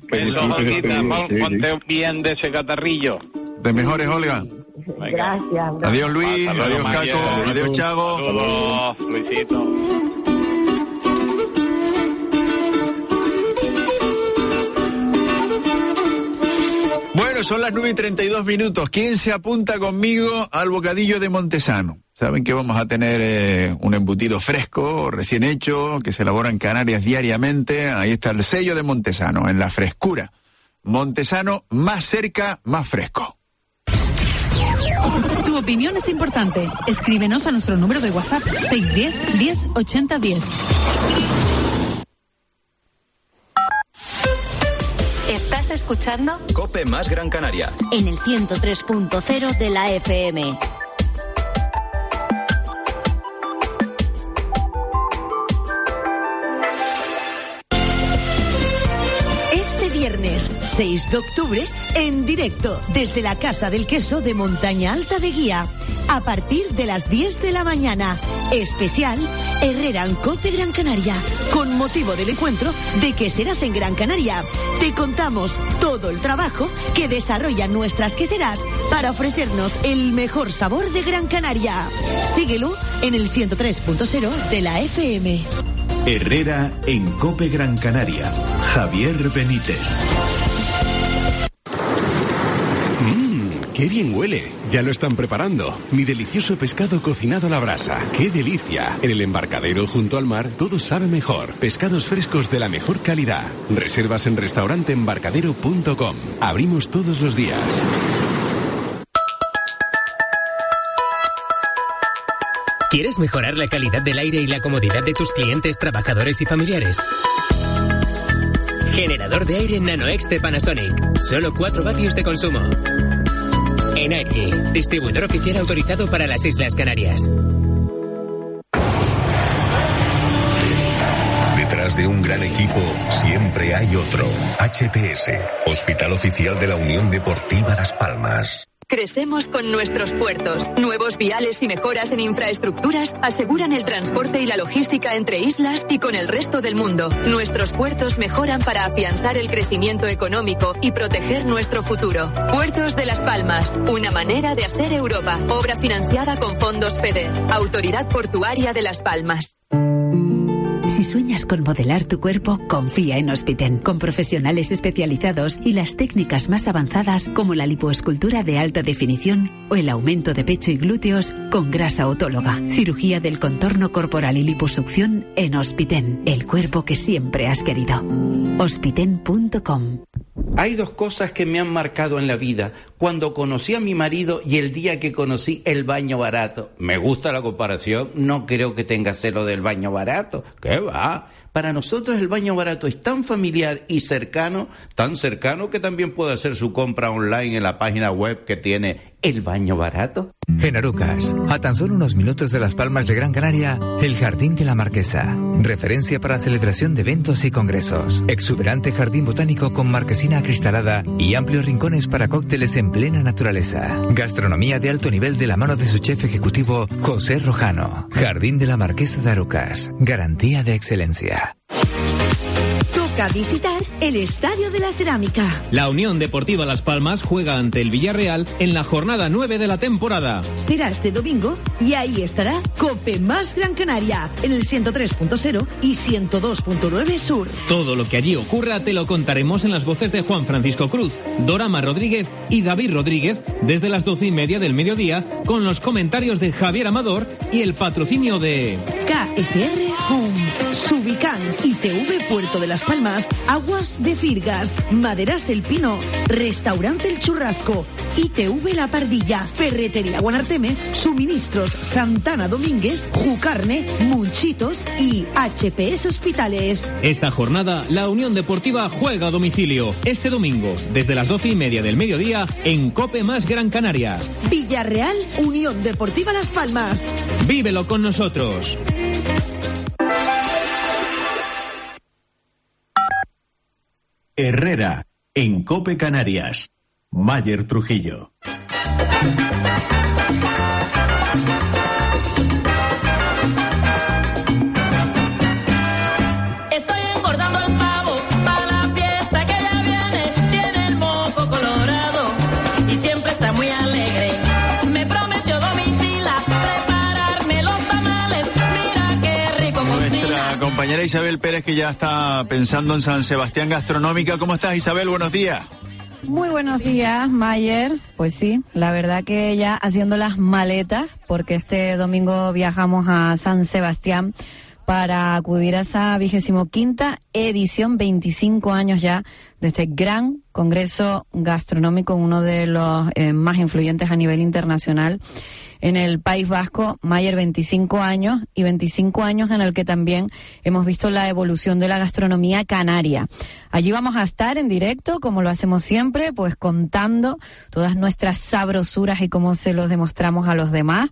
ponte bien de ese catarrillo. De mejores, Olga. Gracias. Adiós, Luis. Adiós, Caco. Adiós, Chago. Saludos, Luisito. Bueno, son las 9:32. ¿Quién se apunta conmigo al bocadillo de Montesano? Saben que vamos a tener un embutido fresco, recién hecho, que se elabora en Canarias diariamente. Ahí está el sello de Montesano, en la frescura. Montesano, más cerca, más fresco. Tu opinión es importante. Escríbenos a nuestro número de WhatsApp 610 10 80 10. ¿Estás escuchando? COPE más Gran Canaria. En el 103.0 de la FM. Viernes 6 de octubre, en directo desde la Casa del Queso de Montaña Alta de Guía, a partir de las 10 de la mañana. Especial Herrera en COPE Gran Canaria, con motivo del encuentro de Queseras en Gran Canaria. Te contamos todo el trabajo que desarrollan nuestras queseras para ofrecernos el mejor sabor de Gran Canaria. Síguelo en el 103.0 de la FM. Herrera en COPE Gran Canaria. Javier Benítez. ¡Qué bien huele! Ya lo están preparando. Mi delicioso pescado cocinado a la brasa. ¡Qué delicia! En el embarcadero junto al mar todo sabe mejor. Pescados frescos de la mejor calidad. Reservas en restauranteembarcadero.com. Abrimos todos los días. ¿Quieres mejorar la calidad del aire y la comodidad de tus clientes, trabajadores y familiares? Generador de aire NanoX de Panasonic. Solo 4 vatios de consumo. Energy, distribuidor oficial autorizado para las Islas Canarias. Detrás de un gran equipo siempre hay otro. HPS, Hospital Oficial de la Unión Deportiva Las Palmas. Crecemos con nuestros puertos. Nuevos viales y mejoras en infraestructuras aseguran el transporte y la logística entre islas y con el resto del mundo. Nuestros puertos mejoran para afianzar el crecimiento económico y proteger nuestro futuro. Puertos de Las Palmas, una manera de hacer Europa. Obra financiada con fondos FEDER. Autoridad Portuaria de Las Palmas. Si sueñas con modelar tu cuerpo, confía en Hospiten, con profesionales especializados y las técnicas más avanzadas como la lipoescultura de alta definición o el aumento de pecho y glúteos con grasa autóloga. Cirugía del contorno corporal y liposucción en Hospiten, el cuerpo que siempre has querido. Hospiten.com. Hay dos cosas que me han marcado en la vida. Cuando conocí a mi marido y el día que conocí el baño barato. Me gusta la comparación, no creo que tenga celo del baño barato. ¿Qué va? Para nosotros el baño barato es tan familiar y cercano, tan cercano que también puede hacer su compra online en la página web que tiene el baño barato. En Arucas, a tan solo unos minutos de Las Palmas de Gran Canaria, el Jardín de la Marquesa. Referencia para celebración de eventos y congresos. Exuberante jardín botánico con marquesina acristalada y amplios rincones para cócteles en plena naturaleza. Gastronomía de alto nivel de la mano de su chef ejecutivo, José Rojano. Jardín de la Marquesa de Arucas. Garantía de excelencia. Toca visitar el Estadio de la Cerámica. La Unión Deportiva Las Palmas juega ante el Villarreal en la jornada 9 de la temporada. Será este domingo y ahí estará Cope Más Gran Canaria en el 103.0 y 102.9 Sur. Todo lo que allí ocurra te lo contaremos en las voces de Juan Francisco Cruz, Dorama Rodríguez y David Rodríguez desde las 12:30 del mediodía, con los comentarios de Javier Amador y el patrocinio de KSR Home, Subican, ITV Puerto de Las Palmas, Aguas de Firgas, Maderas El Pino, Restaurante El Churrasco, ITV La Pardilla, Ferretería Guanarteme, Suministros Santana Domínguez, Jucarne, Munchitos y HPS Hospitales. Esta jornada, la Unión Deportiva juega a domicilio. Este domingo, desde las 12:30 del mediodía, en Cope Más Gran Canaria. Villarreal, Unión Deportiva Las Palmas. Vívelo con nosotros. Herrera, en Cope Canarias. Mayer Trujillo. Estoy engordando el pavo para la fiesta que ya viene. Tiene el moco colorado y siempre está muy alegre. Me prometió Domitila prepararme los tamales. Mira qué rico cocina. Nuestra compañera Isabel Pérez, que ya está pensando en San Sebastián Gastronómica. ¿Cómo estás, Isabel? Buenos días. Muy buenos días, Mayer. Pues sí, la verdad que ya haciendo las maletas, porque este domingo viajamos a San Sebastián para acudir a esa 25ª edición, 25 años ya, de este gran congreso gastronómico, uno de los más influyentes a nivel internacional en el País Vasco. Mayer, 25 años, y 25 años en el que también hemos visto la evolución de la gastronomía canaria. Allí vamos a estar en directo, como lo hacemos siempre, pues contando todas nuestras sabrosuras y cómo se los demostramos a los demás.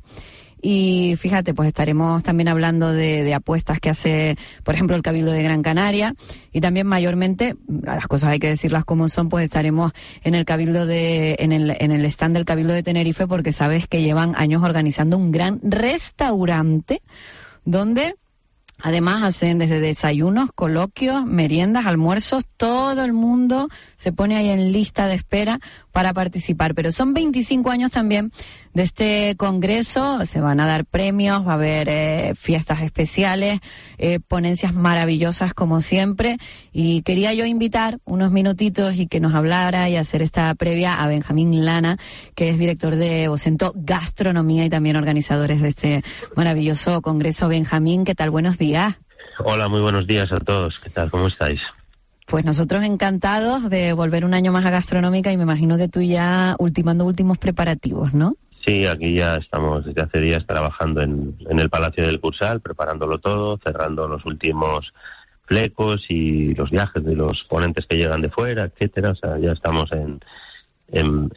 Y fíjate, pues estaremos también hablando de apuestas que hace, por ejemplo, el Cabildo de Gran Canaria, y también mayormente, las cosas hay que decirlas como son, pues estaremos en el Cabildo en el stand del Cabildo de Tenerife, porque sabes que llevan años organizando un gran restaurante donde además hacen desde desayunos, coloquios, meriendas, almuerzos. Todo el mundo se pone ahí en lista de espera para participar. Pero son 25 años también de este congreso. Se van a dar premios, va a haber fiestas especiales, ponencias maravillosas como siempre. Y quería yo invitar unos minutitos y que nos hablara y hacer esta previa a Benjamín Lana, que es director de Vocento Gastronomía y también organizadores de este maravilloso congreso. Benjamín, ¿qué tal? Buenos días. Hola, muy buenos días a todos. ¿Qué tal? ¿Cómo estáis? Pues nosotros encantados de volver un año más a Gastronómica, y me imagino que tú ya ultimando últimos preparativos, ¿no? Sí, aquí ya estamos desde hace días trabajando en el Palacio del Cursal, preparándolo todo, cerrando los últimos flecos y los viajes de los ponentes que llegan de fuera, etcétera. O sea, ya estamos en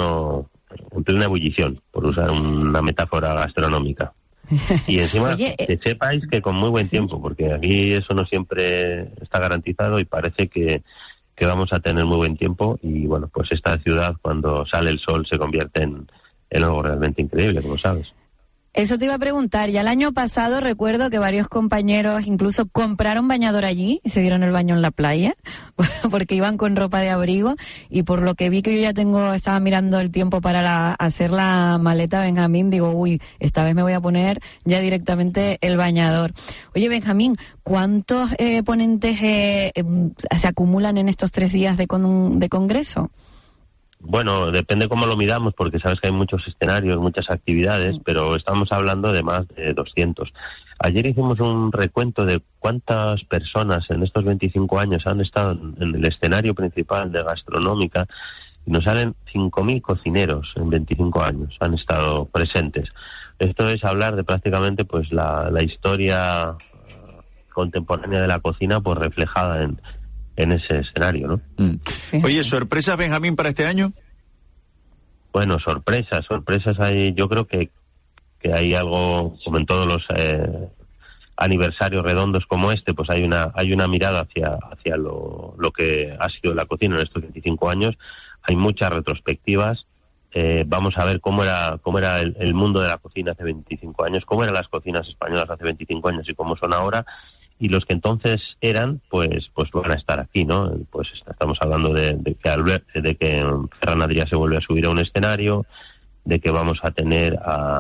plena ebullición, por usar una metáfora gastronómica. Y encima, oye, que sepáis que con muy buen tiempo, porque aquí eso no siempre está garantizado y parece que vamos a tener muy buen tiempo. Y bueno, pues esta ciudad, cuando sale el sol, se convierte en algo realmente increíble, como sabes. Eso te iba a preguntar. Ya el año pasado recuerdo que varios compañeros incluso compraron bañador allí y se dieron el baño en la playa porque iban con ropa de abrigo, y por lo que vi que yo ya estaba mirando el tiempo para hacer la maleta, Benjamín, digo, uy, esta vez me voy a poner ya directamente el bañador. Oye, Benjamín, ¿cuántos ponentes se acumulan en estos 3 días de congreso? Bueno, depende cómo lo midamos, porque sabes que hay muchos escenarios, muchas actividades, pero estamos hablando de más de 200. Ayer hicimos un recuento de cuántas personas en estos 25 años han estado en el escenario principal de Gastronómica, y nos salen 5.000 cocineros en 25 años, han estado presentes. Esto es hablar de prácticamente pues la historia contemporánea de la cocina, pues reflejada en ese escenario, ¿no? Oye, ¿sorpresas, Benjamín, para este año? Bueno, sorpresas hay. Yo creo que hay algo, como en todos los aniversarios redondos como este, pues hay una mirada hacia lo que ha sido la cocina en estos 25 años. Hay muchas retrospectivas. Vamos a ver cómo era el mundo de la cocina hace 25 años, cómo eran las cocinas españolas hace 25 años y cómo son ahora. Y los que entonces eran, pues van a estar aquí, ¿no? Pues estamos hablando de que Ferran Adrià se vuelve a subir a un escenario, de que vamos a tener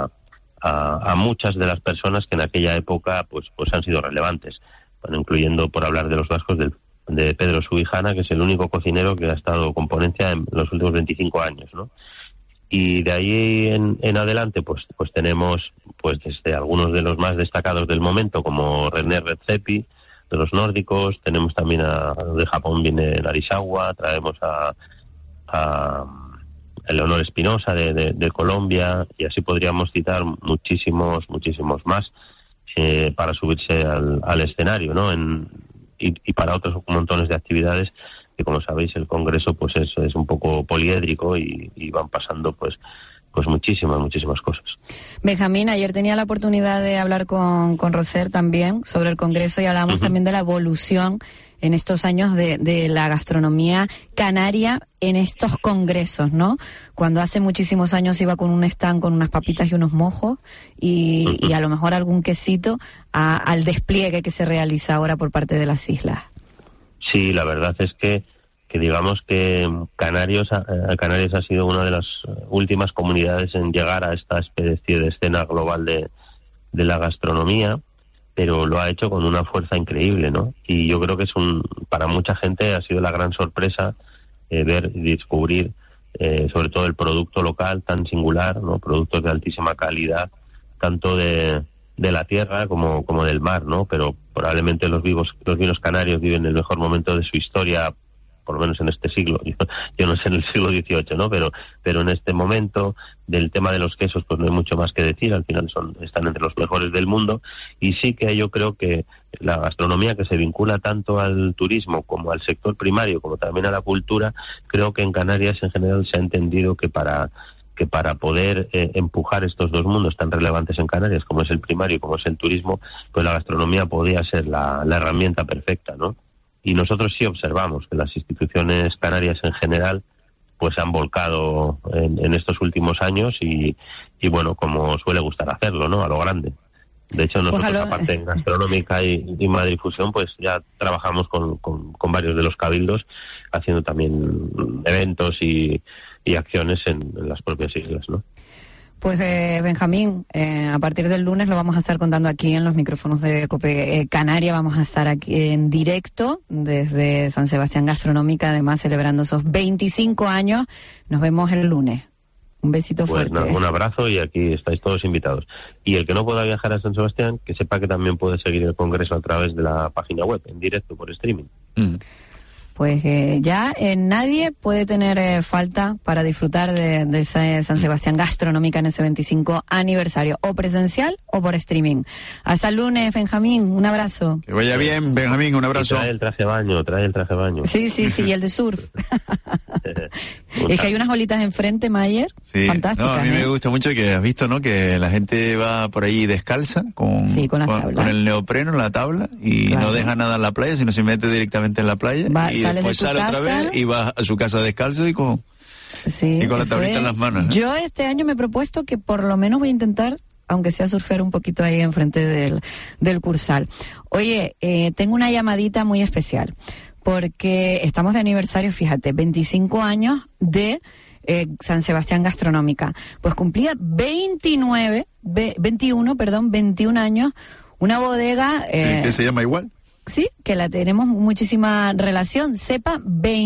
a muchas de las personas que en aquella época pues han sido relevantes, bueno, incluyendo, por hablar de los vascos, de Pedro Subijana, que es el único cocinero que ha estado con ponencia en los últimos 25 años, ¿no? Y de ahí en adelante pues tenemos pues desde algunos de los más destacados del momento, como René Redzepi de los nórdicos. Tenemos también de Japón viene Narisawa, traemos a Leonor Espinosa de Colombia, y así podríamos citar muchísimos más para subirse al escenario, ¿no? Y para otros montones de actividades que, como sabéis, el Congreso pues es un poco poliédrico y van pasando pues muchísimas cosas. Benjamín, ayer tenía la oportunidad de hablar con Roser también sobre el Congreso, y hablábamos también de la evolución en estos años de la gastronomía canaria en estos congresos, ¿no? Cuando hace muchísimos años iba con un stand con unas papitas y unos mojos y a lo mejor algún quesito, al despliegue que se realiza ahora por parte de las islas. Sí, la verdad es que digamos que Canarias ha sido una de las últimas comunidades en llegar a esta especie de escena global de la gastronomía, pero lo ha hecho con una fuerza increíble, ¿no? Y yo creo que para mucha gente ha sido la gran sorpresa ver y descubrir sobre todo el producto local tan singular, ¿no? Productos de altísima calidad, tanto de la tierra como del mar, ¿no? Pero probablemente los vinos canarios viven el mejor momento de su historia, por lo menos en este siglo. Yo no sé en el siglo XVIII, ¿no? Pero en este momento del tema de los quesos, pues no hay mucho más que decir. Al final están entre los mejores del mundo, y sí que yo creo que la gastronomía, que se vincula tanto al turismo como al sector primario, como también a la cultura, creo que en Canarias en general se ha entendido que para poder empujar estos dos mundos tan relevantes en Canarias, como es el primario y como es el turismo, pues la gastronomía podía ser la herramienta perfecta, ¿no? Y nosotros sí observamos que las instituciones canarias en general pues se han volcado en estos últimos años y bueno, como suele gustar hacerlo, ¿no? A lo grande. De hecho, nosotros, aparte en Gastronómica y Madrifusión, pues ya trabajamos con varios de los cabildos, haciendo también eventos y acciones en las propias islas, ¿no? Pues Benjamín, a partir del lunes lo vamos a estar contando aquí en los micrófonos de Cope Canaria. Vamos a estar aquí en directo desde San Sebastián Gastronómica, además celebrando esos 25 años. Nos vemos el lunes. Un besito fuerte. Pues un abrazo, y aquí estáis todos invitados. Y el que no pueda viajar a San Sebastián, que sepa que también puede seguir el Congreso a través de la página web, en directo, por streaming. Pues ya nadie puede tener falta para disfrutar de esa San Sebastián Gastronómica en ese 25 aniversario, o presencial o por streaming. Hasta el lunes, Benjamín, un abrazo. Que vaya bien, Benjamín, un abrazo. Trae el traje de baño. Sí, y el de surf. Es que hay unas bolitas enfrente, Mayer, sí, fantásticas. No, a mí me gusta mucho que has visto, ¿no? Que la gente va por ahí descalza con el neopreno, la tabla, y no deja nada en la playa, sino se mete directamente en la playa. Y después sale otra vez y va a su casa descalzo y con la tablita en las manos. Yo este año me he propuesto que por lo menos voy a intentar aunque sea surfear un poquito ahí enfrente del Cursal. Oye, tengo una llamadita muy especial, porque estamos de aniversario, fíjate, 25 años de San Sebastián Gastronómica. Pues cumplía 21 años, una bodega... ¿Que se llama igual? Sí, que la tenemos muchísima relación. Cepa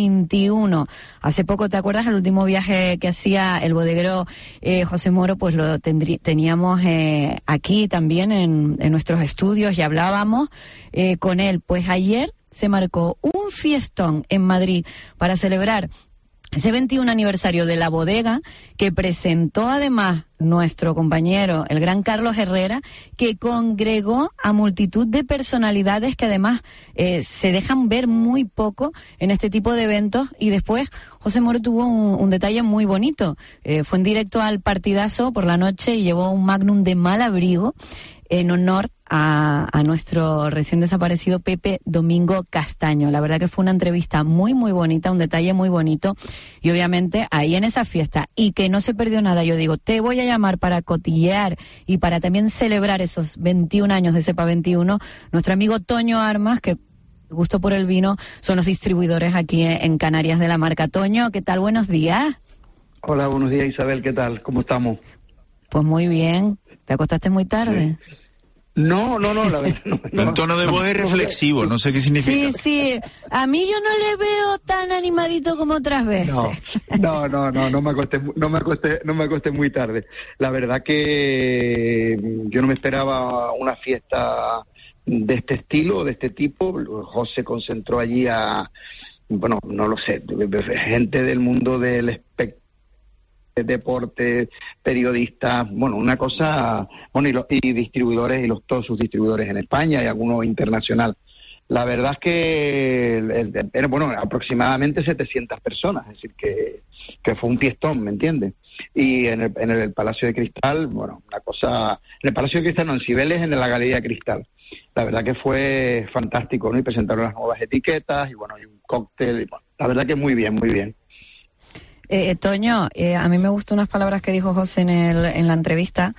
21. Hace poco, ¿te acuerdas? El último viaje que hacía el bodeguero José Moro, pues lo teníamos aquí también en nuestros estudios y hablábamos con él. Pues ayer se marcó un fiestón en Madrid para celebrar ese 21 aniversario de la bodega, que presentó además nuestro compañero, el gran Carlos Herrera, que congregó a multitud de personalidades que además se dejan ver muy poco en este tipo de eventos. Y después José Moro tuvo un detalle muy bonito. Fue en directo al partidazo por la noche y llevó un Magnum de Malabrigo en honor a nuestro recién desaparecido Pepe Domingo Castaño. La verdad que fue una entrevista muy, muy bonita, un detalle muy bonito. Y obviamente ahí en esa fiesta, y que no se perdió nada, yo digo, te voy a llamar para cotillear y para también celebrar esos 21 años de Cepa 21, nuestro amigo Toño Armas, que gusto por el vino, son los distribuidores aquí en Canarias de la marca. Toño, ¿qué tal? Buenos días. Hola, buenos días, Isabel, ¿qué tal? ¿Cómo estamos? Pues muy bien. ¿Te acostaste muy tarde? Sí. No, la verdad no. El tono de voz es reflexivo, no sé qué significa. Sí, a mí yo no le veo tan animadito como otras veces. No me acosté muy tarde. La verdad que yo no me esperaba una fiesta de este estilo, de este tipo. José concentró allí bueno, no lo sé, gente del mundo del espectáculo, deporte, periodistas, bueno, una cosa, bueno, y distribuidores, y todos sus distribuidores en España y algunos internacional. La verdad es que era, bueno, aproximadamente 700 personas, es decir, que fue un fiestón, ¿me entiendes? Y en el Palacio de Cristal, bueno, una cosa, en el Palacio de Cristal, no, en Cibeles, en la Galería de Cristal. La verdad que fue fantástico, ¿no? Y presentaron las nuevas etiquetas, y bueno, y un cóctel, y bueno, la verdad que muy bien, muy bien. Toño, a mí me gustó unas palabras que dijo José en la entrevista,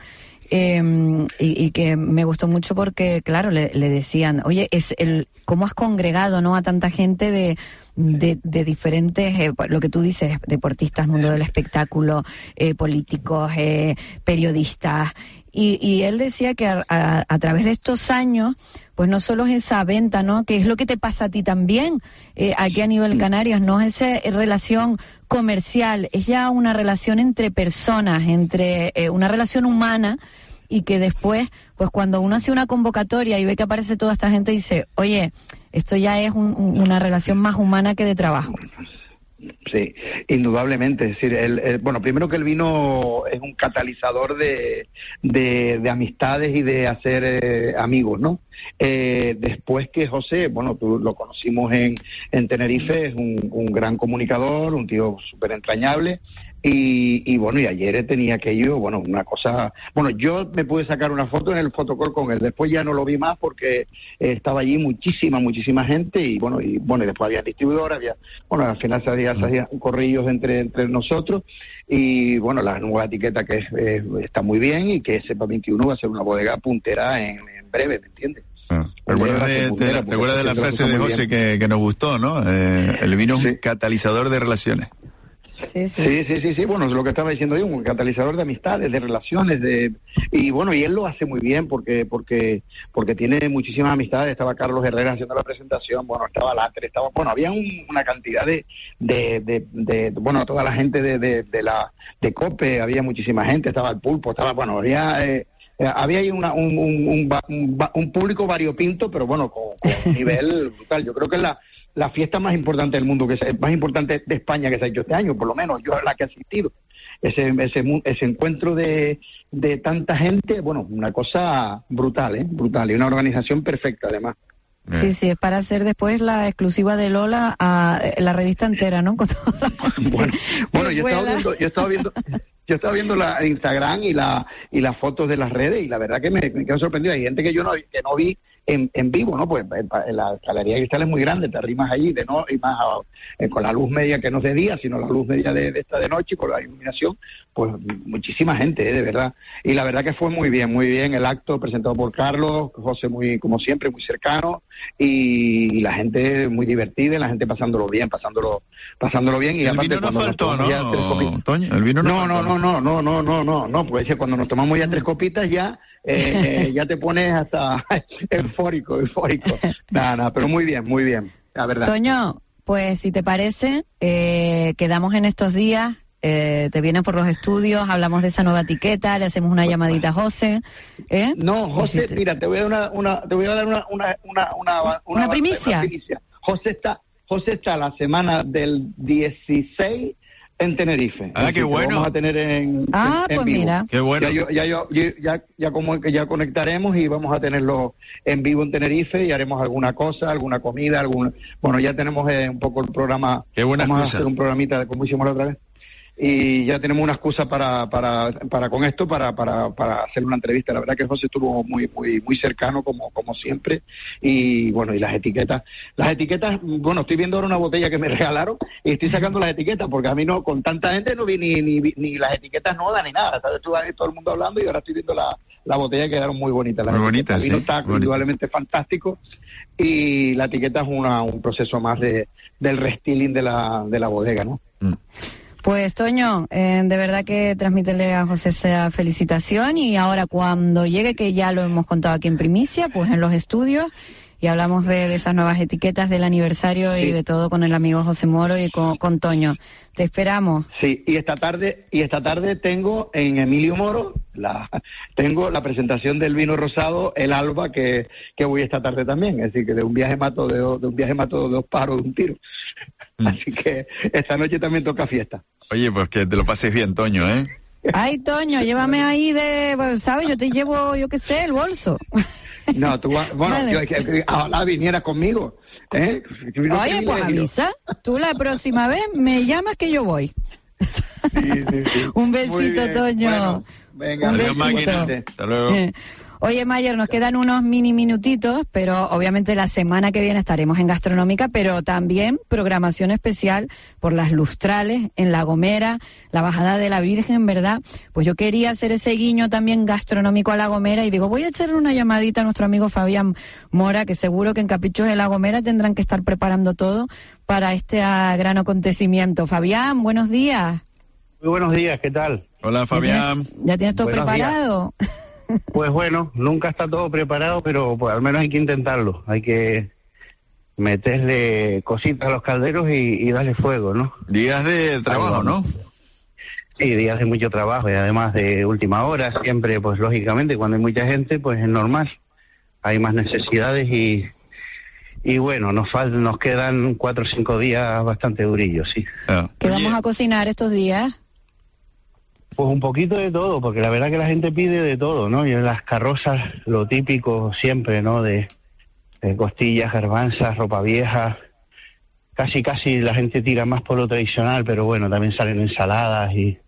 y que me gustó mucho porque, claro, le decían, oye, cómo has congregado, ¿no?, a tanta gente de diferentes, lo que tú dices, deportistas, mundo del espectáculo, políticos, periodistas. Y él decía que a través de estos años, pues no solo es esa venta, ¿no?, que es lo que te pasa a ti también, aquí a nivel Canarias, no es esa relación comercial, es ya una relación entre personas, una relación humana, y que después, pues cuando uno hace una convocatoria y ve que aparece toda esta gente, dice, oye, esto ya es una relación más humana que de trabajo. Sí, indudablemente. Es decir, bueno, primero que el vino es un catalizador de amistades y de hacer amigos, ¿no? Después que José, bueno, tú lo conocimos en Tenerife, es un gran comunicador, un tío súper entrañable. Y bueno, y ayer tenía aquello, bueno, una cosa... Bueno, yo me pude sacar una foto en el fotocall con él, después ya no lo vi más porque estaba allí muchísima gente, y después había distribuidores, bueno, al final se hacían corrillos entre nosotros, y bueno, la nueva etiqueta que está muy bien, y que Cepa 21 va a ser una bodega puntera en breve, ¿me entiendes? ¿Te acuerdas de la frase de José que nos gustó, no? El vino es un catalizador de relaciones. Sí, bueno, es lo que estaba diciendo yo, un catalizador de amistades, de relaciones, y bueno, y él lo hace muy bien porque tiene muchísimas amistades. Estaba Carlos Herrera haciendo la presentación, bueno, estaba Latre, había una cantidad de bueno, toda la gente de COPE, había muchísima gente, estaba el Pulpo, había ahí un público variopinto, pero bueno, con un nivel brutal. Yo creo que es la fiesta más importante del mundo, más importante de España que se ha hecho este año, por lo menos yo a la que he asistido. Ese encuentro de tanta gente, bueno, una cosa brutal, brutal, y una organización perfecta además. Sí, es para hacer después la exclusiva de Lola a la revista entera, ¿no? Con toda bueno, yo estaba viendo la Instagram y las fotos de las redes, y la verdad que me quedo sorprendido. Hay gente que no vi en vivo, ¿no? Pues la Galería de Cristal es muy grande, te arrimas allí y más con la luz media, que no es de día, sino la luz media de esta de noche, con la iluminación, pues muchísima gente, de verdad. Y la verdad que fue muy bien el acto presentado por Carlos, José muy, como siempre, muy cercano, y la gente muy divertida, y la gente pasándolo bien, y el vino no faltó, ¿no, Toño? El vino no, pues cuando nos tomamos ya 3 copitas ya te pones hasta eufórico. Nada, pero muy bien, la verdad. Toño, pues si te parece, quedamos en estos días. Te vienes por los estudios, hablamos de esa nueva etiqueta, le hacemos una llamadita a José. No, José, mira, te voy a dar una primicia. José está la semana del 16 en Tenerife. Qué bueno. Vamos a tener en pues vivo. Mira. Qué bueno. Ya como que ya conectaremos y vamos a tenerlo en vivo en Tenerife y haremos alguna cosa, alguna comida, bueno, ya tenemos un poco el programa. Qué buenas vamos cosas. A hacer un programita como hicimos la otra vez. Y ya tenemos una excusa para con esto para hacer una entrevista. La verdad que José estuvo muy cercano como siempre, y bueno, y las etiquetas, bueno, estoy viendo ahora una botella que me regalaron y estoy sacando las etiquetas porque a mí no, con tanta gente no vi ni las etiquetas no dan ni nada, ¿sabes? Estuve todo el mundo hablando y ahora estoy viendo la botella, quedaron muy bonitas. Muy bonitas, sí. El vino está bonita. indudablemente fantástico, y la etiqueta es un proceso más del restyling de la bodega, ¿no? Pues Toño, de verdad que transmítele a José esa felicitación, y ahora cuando llegue, que ya lo hemos contado aquí en primicia, pues en los estudios, y hablamos de esas nuevas etiquetas del aniversario y de todo con el amigo José Moro y con Toño. Te esperamos. Sí, y esta tarde tengo en Emilio Moro tengo la presentación del vino rosado, el Alba, que voy esta tarde también, es decir, que de un viaje mato de 2 pájaros de un tiro. Así que esta noche también toca fiesta. Oye, pues que te lo pases bien, Toño, ¿eh? Ay, Toño, llévame ahí ¿sabes? Yo te llevo, yo qué sé, el bolso. No, ojalá viniera conmigo. Oye, pues avisa. Tú la próxima vez me llamas que yo voy. Sí. Un besito, Toño. Bueno, venga, un adiós, besito. máquina. Hasta luego. Oye, Mayer, nos quedan unos minutitos, pero obviamente la semana que viene estaremos en Gastronómica, pero también programación especial por las lustrales en La Gomera, la bajada de la Virgen, ¿verdad? Pues yo quería hacer ese guiño también gastronómico a La Gomera y digo, voy a echarle una llamadita a nuestro amigo Fabián Mora, que seguro que en Caprichos de La Gomera tendrán que estar preparando todo para este gran acontecimiento. Fabián, buenos días. Muy buenos días, ¿qué tal? Hola, Fabián. ¿Ya tienes todo preparado? Pues bueno, nunca está todo preparado, pero pues al menos hay que intentarlo. Hay que meterle cositas a los calderos y darle fuego, ¿no? Días de trabajo, ¿no? Sí, días de mucho trabajo y además de última hora, siempre, pues lógicamente, cuando hay mucha gente, pues es normal. Hay más necesidades y bueno, nos quedan 4 o 5 días bastante durillos, sí. ¿Qué vamos a cocinar estos días? Pues un poquito de todo, porque la verdad que la gente pide de todo, ¿no? Y en las carrozas, lo típico siempre, ¿no? De costillas, garbanzas, ropa vieja. Casi la gente tira más por lo tradicional, pero bueno, también salen ensaladas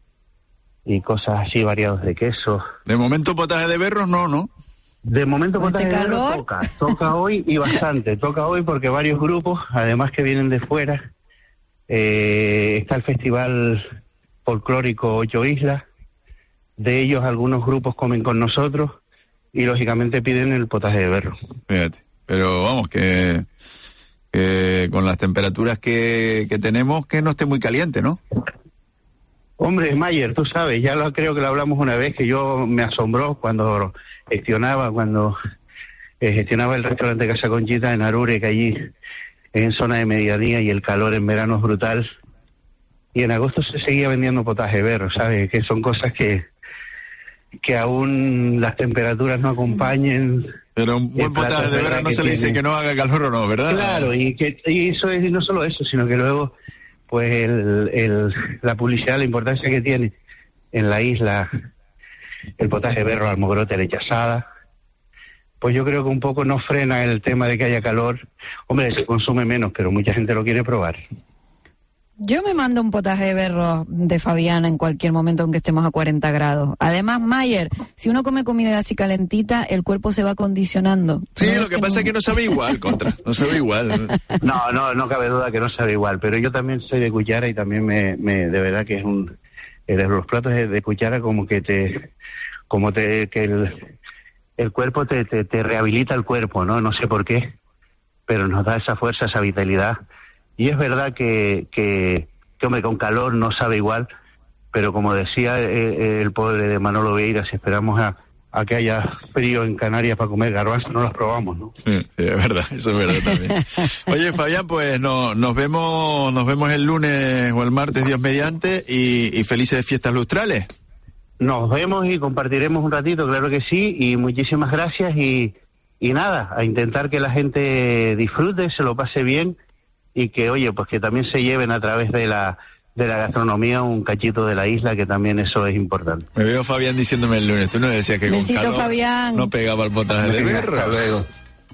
y cosas así variadas de queso. De momento potaje de berros no. De momento potaje de berros toca hoy y bastante. Toca hoy porque varios grupos, además que vienen de fuera, está el festival folclórico 8 Islas, de ellos algunos grupos comen con nosotros y lógicamente piden el potaje de berro. Fíjate, pero vamos, que con las temperaturas que tenemos, que no esté muy caliente, ¿no? Hombre, Mayer, tú sabes, creo que lo hablamos una vez, que yo me asombró cuando gestionaba el restaurante Casa Conchita en Arure, que allí en zona de mediodía y el calor en verano es brutal. Y en agosto se seguía vendiendo potaje de berro, ¿sabes? Que son cosas que aún las temperaturas no acompañen. Pero un buen potaje de berro no se le dice que no haga calor o no, ¿verdad? Claro, y eso es, y no solo eso, sino que luego, pues la publicidad, la importancia que tiene en la isla, el potaje de berro, almogrote, leche asada, pues yo creo que un poco no frena el tema de que haya calor. Hombre, se consume menos, pero mucha gente lo quiere probar. Yo me mando un potaje de berro de Fabiana en cualquier momento, aunque estemos a 40 grados. Además, Mayer, si uno come comida así calentita, el cuerpo se va condicionando. Sí, lo que pasa es que no sabe igual, no sabe igual. No cabe duda que no sabe igual, pero yo también soy de cuchara y también de verdad que es los platos de cuchara como que el cuerpo te rehabilita el cuerpo, ¿no? No sé por qué, pero nos da esa fuerza, esa vitalidad. Y es verdad que hombre, con calor no sabe igual, pero como decía el pobre de Manolo Vieira, si esperamos a que haya frío en Canarias para comer garbanzos, no los probamos, ¿no? Sí, es verdad, eso es verdad también. Oye, Fabián, pues nos vemos el lunes o el martes, Dios mediante, y felices fiestas lustrales. Nos vemos y compartiremos un ratito, claro que sí, y muchísimas gracias, y nada, a intentar que la gente disfrute, se lo pase bien, y que, oye, pues que también se lleven a través de la gastronomía un cachito de la isla, que también eso es importante. Me veo Fabián diciéndome el lunes, tú no decías que besito, con calor Fabián. No pegaba el botaje de guerra. Luego.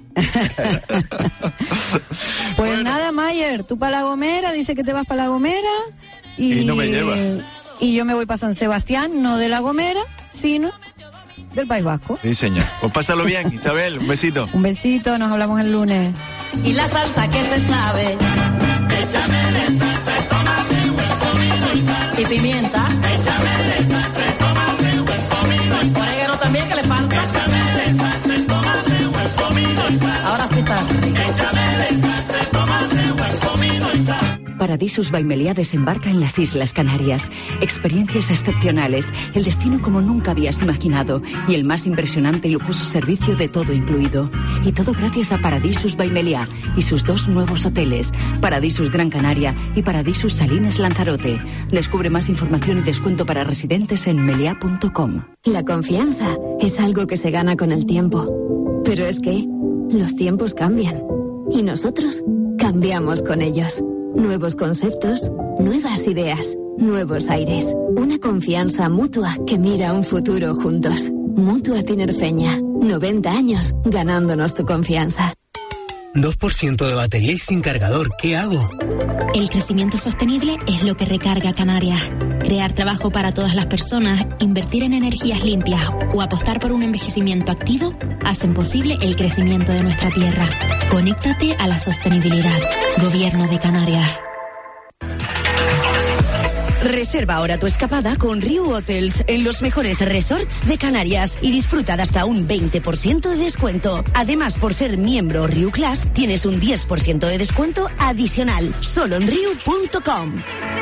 Pues nada, Mayer, tú para La Gomera, dice que te vas para La Gomera y no me lleva. Y yo me voy para San Sebastián, no de La Gomera, sino del País Vasco. Sí, señor. Pues pásalo bien, Isabel, un besito. Un besito, nos hablamos el lunes. Y la salsa que se sabe. Échame salsa, tomate, buen comino y sal. Y pimienta. Échame salsa, tomate, buen comino y sal. Orégano también que le falta. Échame salsa, tomate, buen comino y sal. Ahora sí está rico. Échame salsa, tomate, buen comino y sal. Paradisus by Meliá desembarca en las Islas Canarias. Experiencias excepcionales, el destino como nunca habías imaginado y el más impresionante y lujoso servicio de todo incluido. Y todo gracias a Paradisus by Meliá y sus 2 nuevos hoteles, Paradisus Gran Canaria y Paradisus Salines Lanzarote. Descubre más información y descuento para residentes en meliá.com. La confianza es algo que se gana con el tiempo. Pero es que los tiempos cambian y nosotros cambiamos con ellos. Nuevos conceptos, nuevas ideas, nuevos aires. Una confianza mutua que mira un futuro juntos. Mutua Tinerfeña. 90 años ganándonos tu confianza. 2% de batería y sin cargador. ¿Qué hago? El crecimiento sostenible es lo que recarga Canarias. Crear trabajo para todas las personas, invertir en energías limpias o apostar por un envejecimiento activo hacen posible el crecimiento de nuestra tierra. Conéctate a la sostenibilidad. Gobierno de Canarias. Reserva ahora tu escapada con Riu Hotels en los mejores resorts de Canarias y disfruta de hasta un 20% de descuento. Además, por ser miembro Riu Class, tienes un 10% de descuento adicional, solo en riu.com.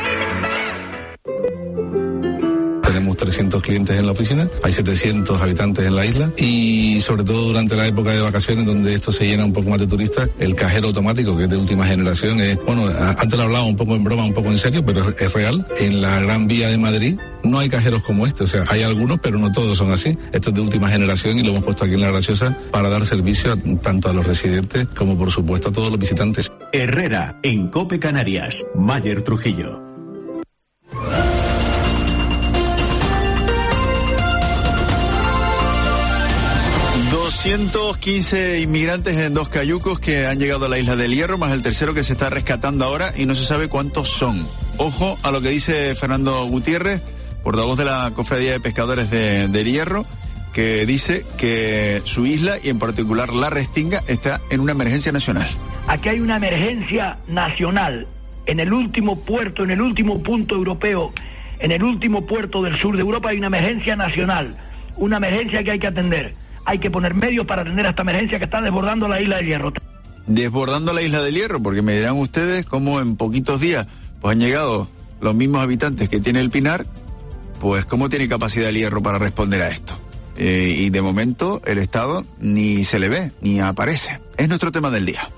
Tenemos 300 clientes en la oficina, hay 700 habitantes en la isla y sobre todo durante la época de vacaciones donde esto se llena un poco más de turistas, el cajero automático, que es de última generación, es, bueno, antes lo hablaba un poco en broma, un poco en serio, pero es real. En la Gran Vía de Madrid no hay cajeros como este, o sea, hay algunos, pero no todos son así. Esto es de última generación y lo hemos puesto aquí en La Graciosa para dar servicio tanto a los residentes como, por supuesto, a todos los visitantes. Herrera, en COPE Canarias, Mayer Trujillo. ...215 inmigrantes en 2 cayucos que han llegado a la isla del Hierro, más el tercero que se está rescatando ahora y no se sabe cuántos son. Ojo a lo que dice Fernando Gutiérrez, portavoz de la Cofradía de Pescadores del Hierro, que dice que su isla, y en particular la Restinga, está en una emergencia nacional. Aquí hay una emergencia nacional, en el último puerto, en el último punto europeo, en el último puerto del sur de Europa hay una emergencia nacional, una emergencia que hay que atender. Hay que poner medios para atender a esta emergencia que está desbordando la isla del Hierro. Desbordando la isla del Hierro, porque me dirán ustedes cómo en poquitos días pues han llegado los mismos habitantes que tiene el Pinar, pues cómo tiene capacidad el Hierro para responder a esto. Y de momento el Estado ni se le ve, ni aparece. Es nuestro tema del día.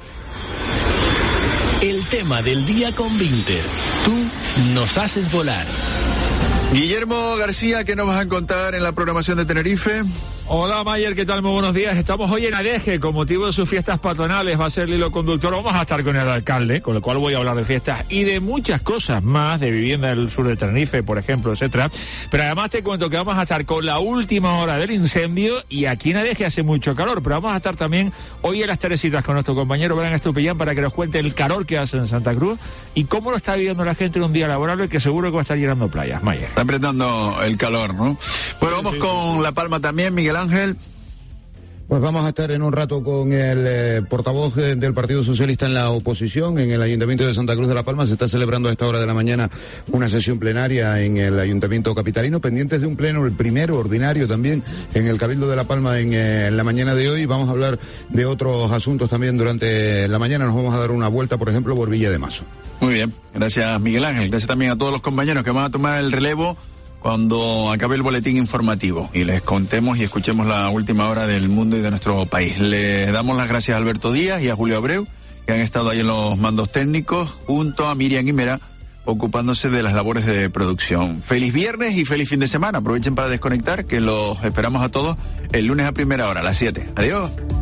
El tema del día con Vinter. Tú nos haces volar. Guillermo García, ¿qué nos vas a contar en la programación de Tenerife? Hola Mayer, ¿qué tal? Muy buenos días. Estamos hoy en Adeje, con motivo de sus fiestas patronales, va a ser el hilo conductor. Vamos a estar con el alcalde, con lo cual voy a hablar de fiestas y de muchas cosas más, de vivienda del sur de Tenerife, por ejemplo, etcétera. Pero además te cuento que vamos a estar con la última hora del incendio y aquí en Adeje hace mucho calor, pero vamos a estar también hoy en las Teresitas con nuestro compañero Brian Estupillán para que nos cuente el calor que hace en Santa Cruz y cómo lo está viviendo la gente en un día laborable que seguro que va a estar llenando playas. Mayer. Está apretando el calor, ¿no? Bueno, vamos con La Palma también, Miguel Ángel. Pues vamos a estar en un rato con el portavoz del Partido Socialista en la oposición. En el Ayuntamiento de Santa Cruz de la Palma se está celebrando a esta hora de la mañana una sesión plenaria en el Ayuntamiento capitalino, pendientes de un pleno, el primero ordinario también en el Cabildo de la Palma en la mañana de hoy. Vamos a hablar de otros asuntos también durante la mañana. Nos vamos a dar una vuelta, por ejemplo, por Villa de Mazo. Muy bien, gracias Miguel Ángel, gracias también a todos los compañeros que van a tomar el relevo cuando acabe el boletín informativo y les contemos y escuchemos la última hora del mundo y de nuestro país. Le damos las gracias a Alberto Díaz y a Julio Abreu, que han estado ahí en los mandos técnicos, junto a Miriam Guimera, ocupándose de las labores de producción. Feliz viernes y feliz fin de semana. Aprovechen para desconectar, que los esperamos a todos el lunes a primera hora, a las 7. Adiós.